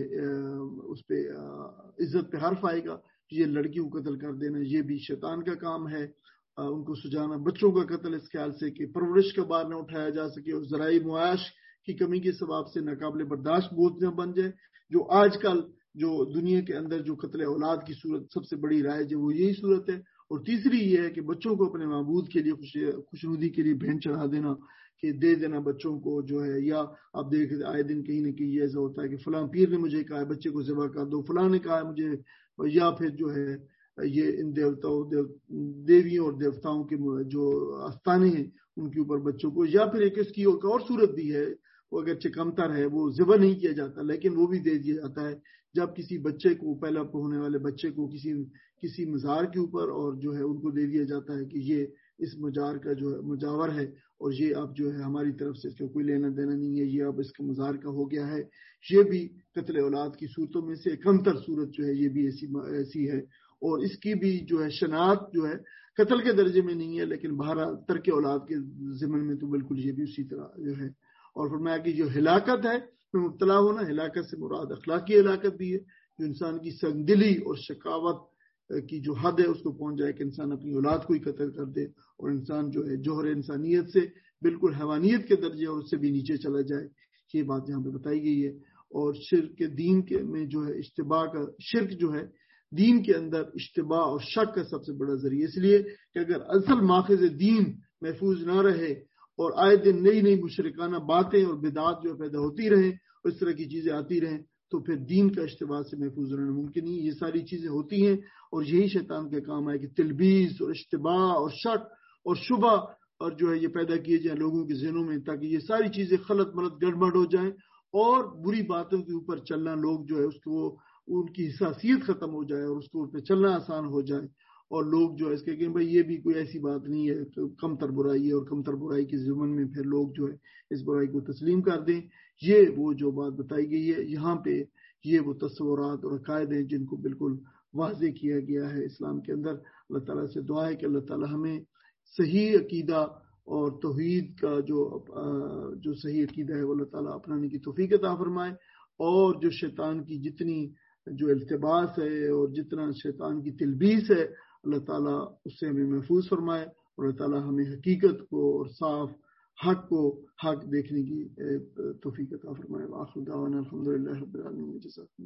اس پہ عزت پہ حرف آئے گا. یہ لڑکیوں کو قتل کر دینا یہ بھی شیطان کا کام ہے. ان کو سجانا, بچوں کا قتل اس خیال سے کہ پرورش کا بار نہ اٹھایا جا سکے اور ذرائع معاش کی کمی کے سبب سے ناقابل برداشت بوجھ نہ بن جائے. جو آج کل جو دنیا کے اندر جو قتل اولاد کی صورت سب سے بڑی رائج ہے وہ یہی صورت ہے. اور تیسری یہ ہے کہ بچوں کو اپنے معبود کے لیے خوشنودی کے لیے بہن چڑھا دینا, کہ دے دینا بچوں کو جو ہے. یا آپ دیکھ آئے دن کہیں نہ کہیں ایسا ہوتا ہے کہ فلاں پیر نے مجھے کہا ہے بچے کو ذبح کر دو, فلاں نے کہا ہے مجھے, یا پھر جو ہے یہ ان دیوتاؤں دیو دیویوں اور دیوتاؤں کے جو آستانے ہیں ان کے اوپر بچوں کو, یا پھر ایک اس کی ایک اور صورت بھی ہے وہ اگرچہ کمتر ہے, وہ ذبح نہیں کیا جاتا لیکن وہ بھی دے دیا جاتا ہے جب کسی بچے کو پہلا ہونے والے بچے کو کسی کسی مزار کے اوپر اور جو ہے ان کو دے دیا جاتا ہے کہ یہ اس مزار کا جو ہے مجاور ہے اور یہ اب جو ہے ہماری طرف سے اس کا کوئی لینا دینا نہیں ہے, یہ اب اس کا مزار کا ہو گیا ہے. یہ بھی قتل اولاد کی صورتوں میں سے کمتر صورت جو ہے یہ بھی ایسی ایسی ہے. اور اس کی بھی جو ہے شناخت جو ہے قتل کے درجے میں نہیں ہے لیکن بہرحال ترک اولاد کے ضمن میں تو بالکل یہ بھی اسی طرح جو ہے. اور فرمایا کہ جو ہلاکت ہے میں مبتلا ہونا, ہلاکت سے مراد اخلاقی ہلاکت بھی ہے جو انسان کی سنگدلی اور شقاوت کی جو حد ہے اس کو پہنچ جائے کہ انسان اپنی اولاد کو ہی قتل کر دے اور انسان جو ہے جوہر انسانیت سے بالکل حیوانیت کے درجے اور اس سے بھی نیچے چلا جائے. یہ بات یہاں پہ بتائی گئی ہے. اور شرک کے دین کے میں جو ہے اشتباہ کا شرک جو ہے دین کے اندر اشتباہ اور شک کا سب سے بڑا ذریعہ, اس لیے کہ اگر اصل ماخذ دین محفوظ نہ رہے اور آئے دن نئی نئی مشرکانہ باتیں اور بدعات جو پیدا ہوتی رہیں اور اس طرح کی چیزیں آتی رہیں تو پھر دین کا اشتباہ سے محفوظ رہنا ممکن نہیں. یہ ساری چیزیں ہوتی ہیں اور یہی شیطان کا کام ہے کہ تلبیس اور اشتباہ اور شک اور شبہ اور جو ہے یہ پیدا کیے جائیں لوگوں کے ذہنوں میں تاکہ یہ ساری چیزیں خلط ملط گڑبڑ ہو جائیں اور بری باتوں کے اوپر چلنا لوگ جو ہے اس کو ان کی حساسیت ختم ہو جائے اور اس کے اوپر چلنا آسان ہو جائے اور لوگ جو ہے اس کے کہ بھائی یہ بھی کوئی ایسی بات نہیں ہے تو کم تر برائی ہے اور کم تر برائی کے ضمن میں پھر لوگ جو ہے اس برائی کو تسلیم کر دیں. یہ وہ جو بات بتائی گئی ہے یہاں پہ یہ وہ تصورات اور عقائد ہیں جن کو بالکل واضح کیا گیا ہے اسلام کے اندر. اللہ تعالیٰ سے دعا ہے کہ اللہ تعالیٰ ہمیں صحیح عقیدہ اور توحید کا جو جو صحیح عقیدہ ہے وہ اللہ تعالیٰ اپنانے کی توفیق عطا فرمائے اور جو شیطان کی جتنی جو التباس ہے اور جتنا شیطان کی تلبیس ہے اللہ تعالیٰ اس سے ہمیں محفوظ فرمائے اور اللہ تعالیٰ ہمیں حقیقت کو اور صاف حق کو حق دیکھنے کی توفیق عطا فرمائے. وآخر دعوانا الحمدللہ رب العالمین.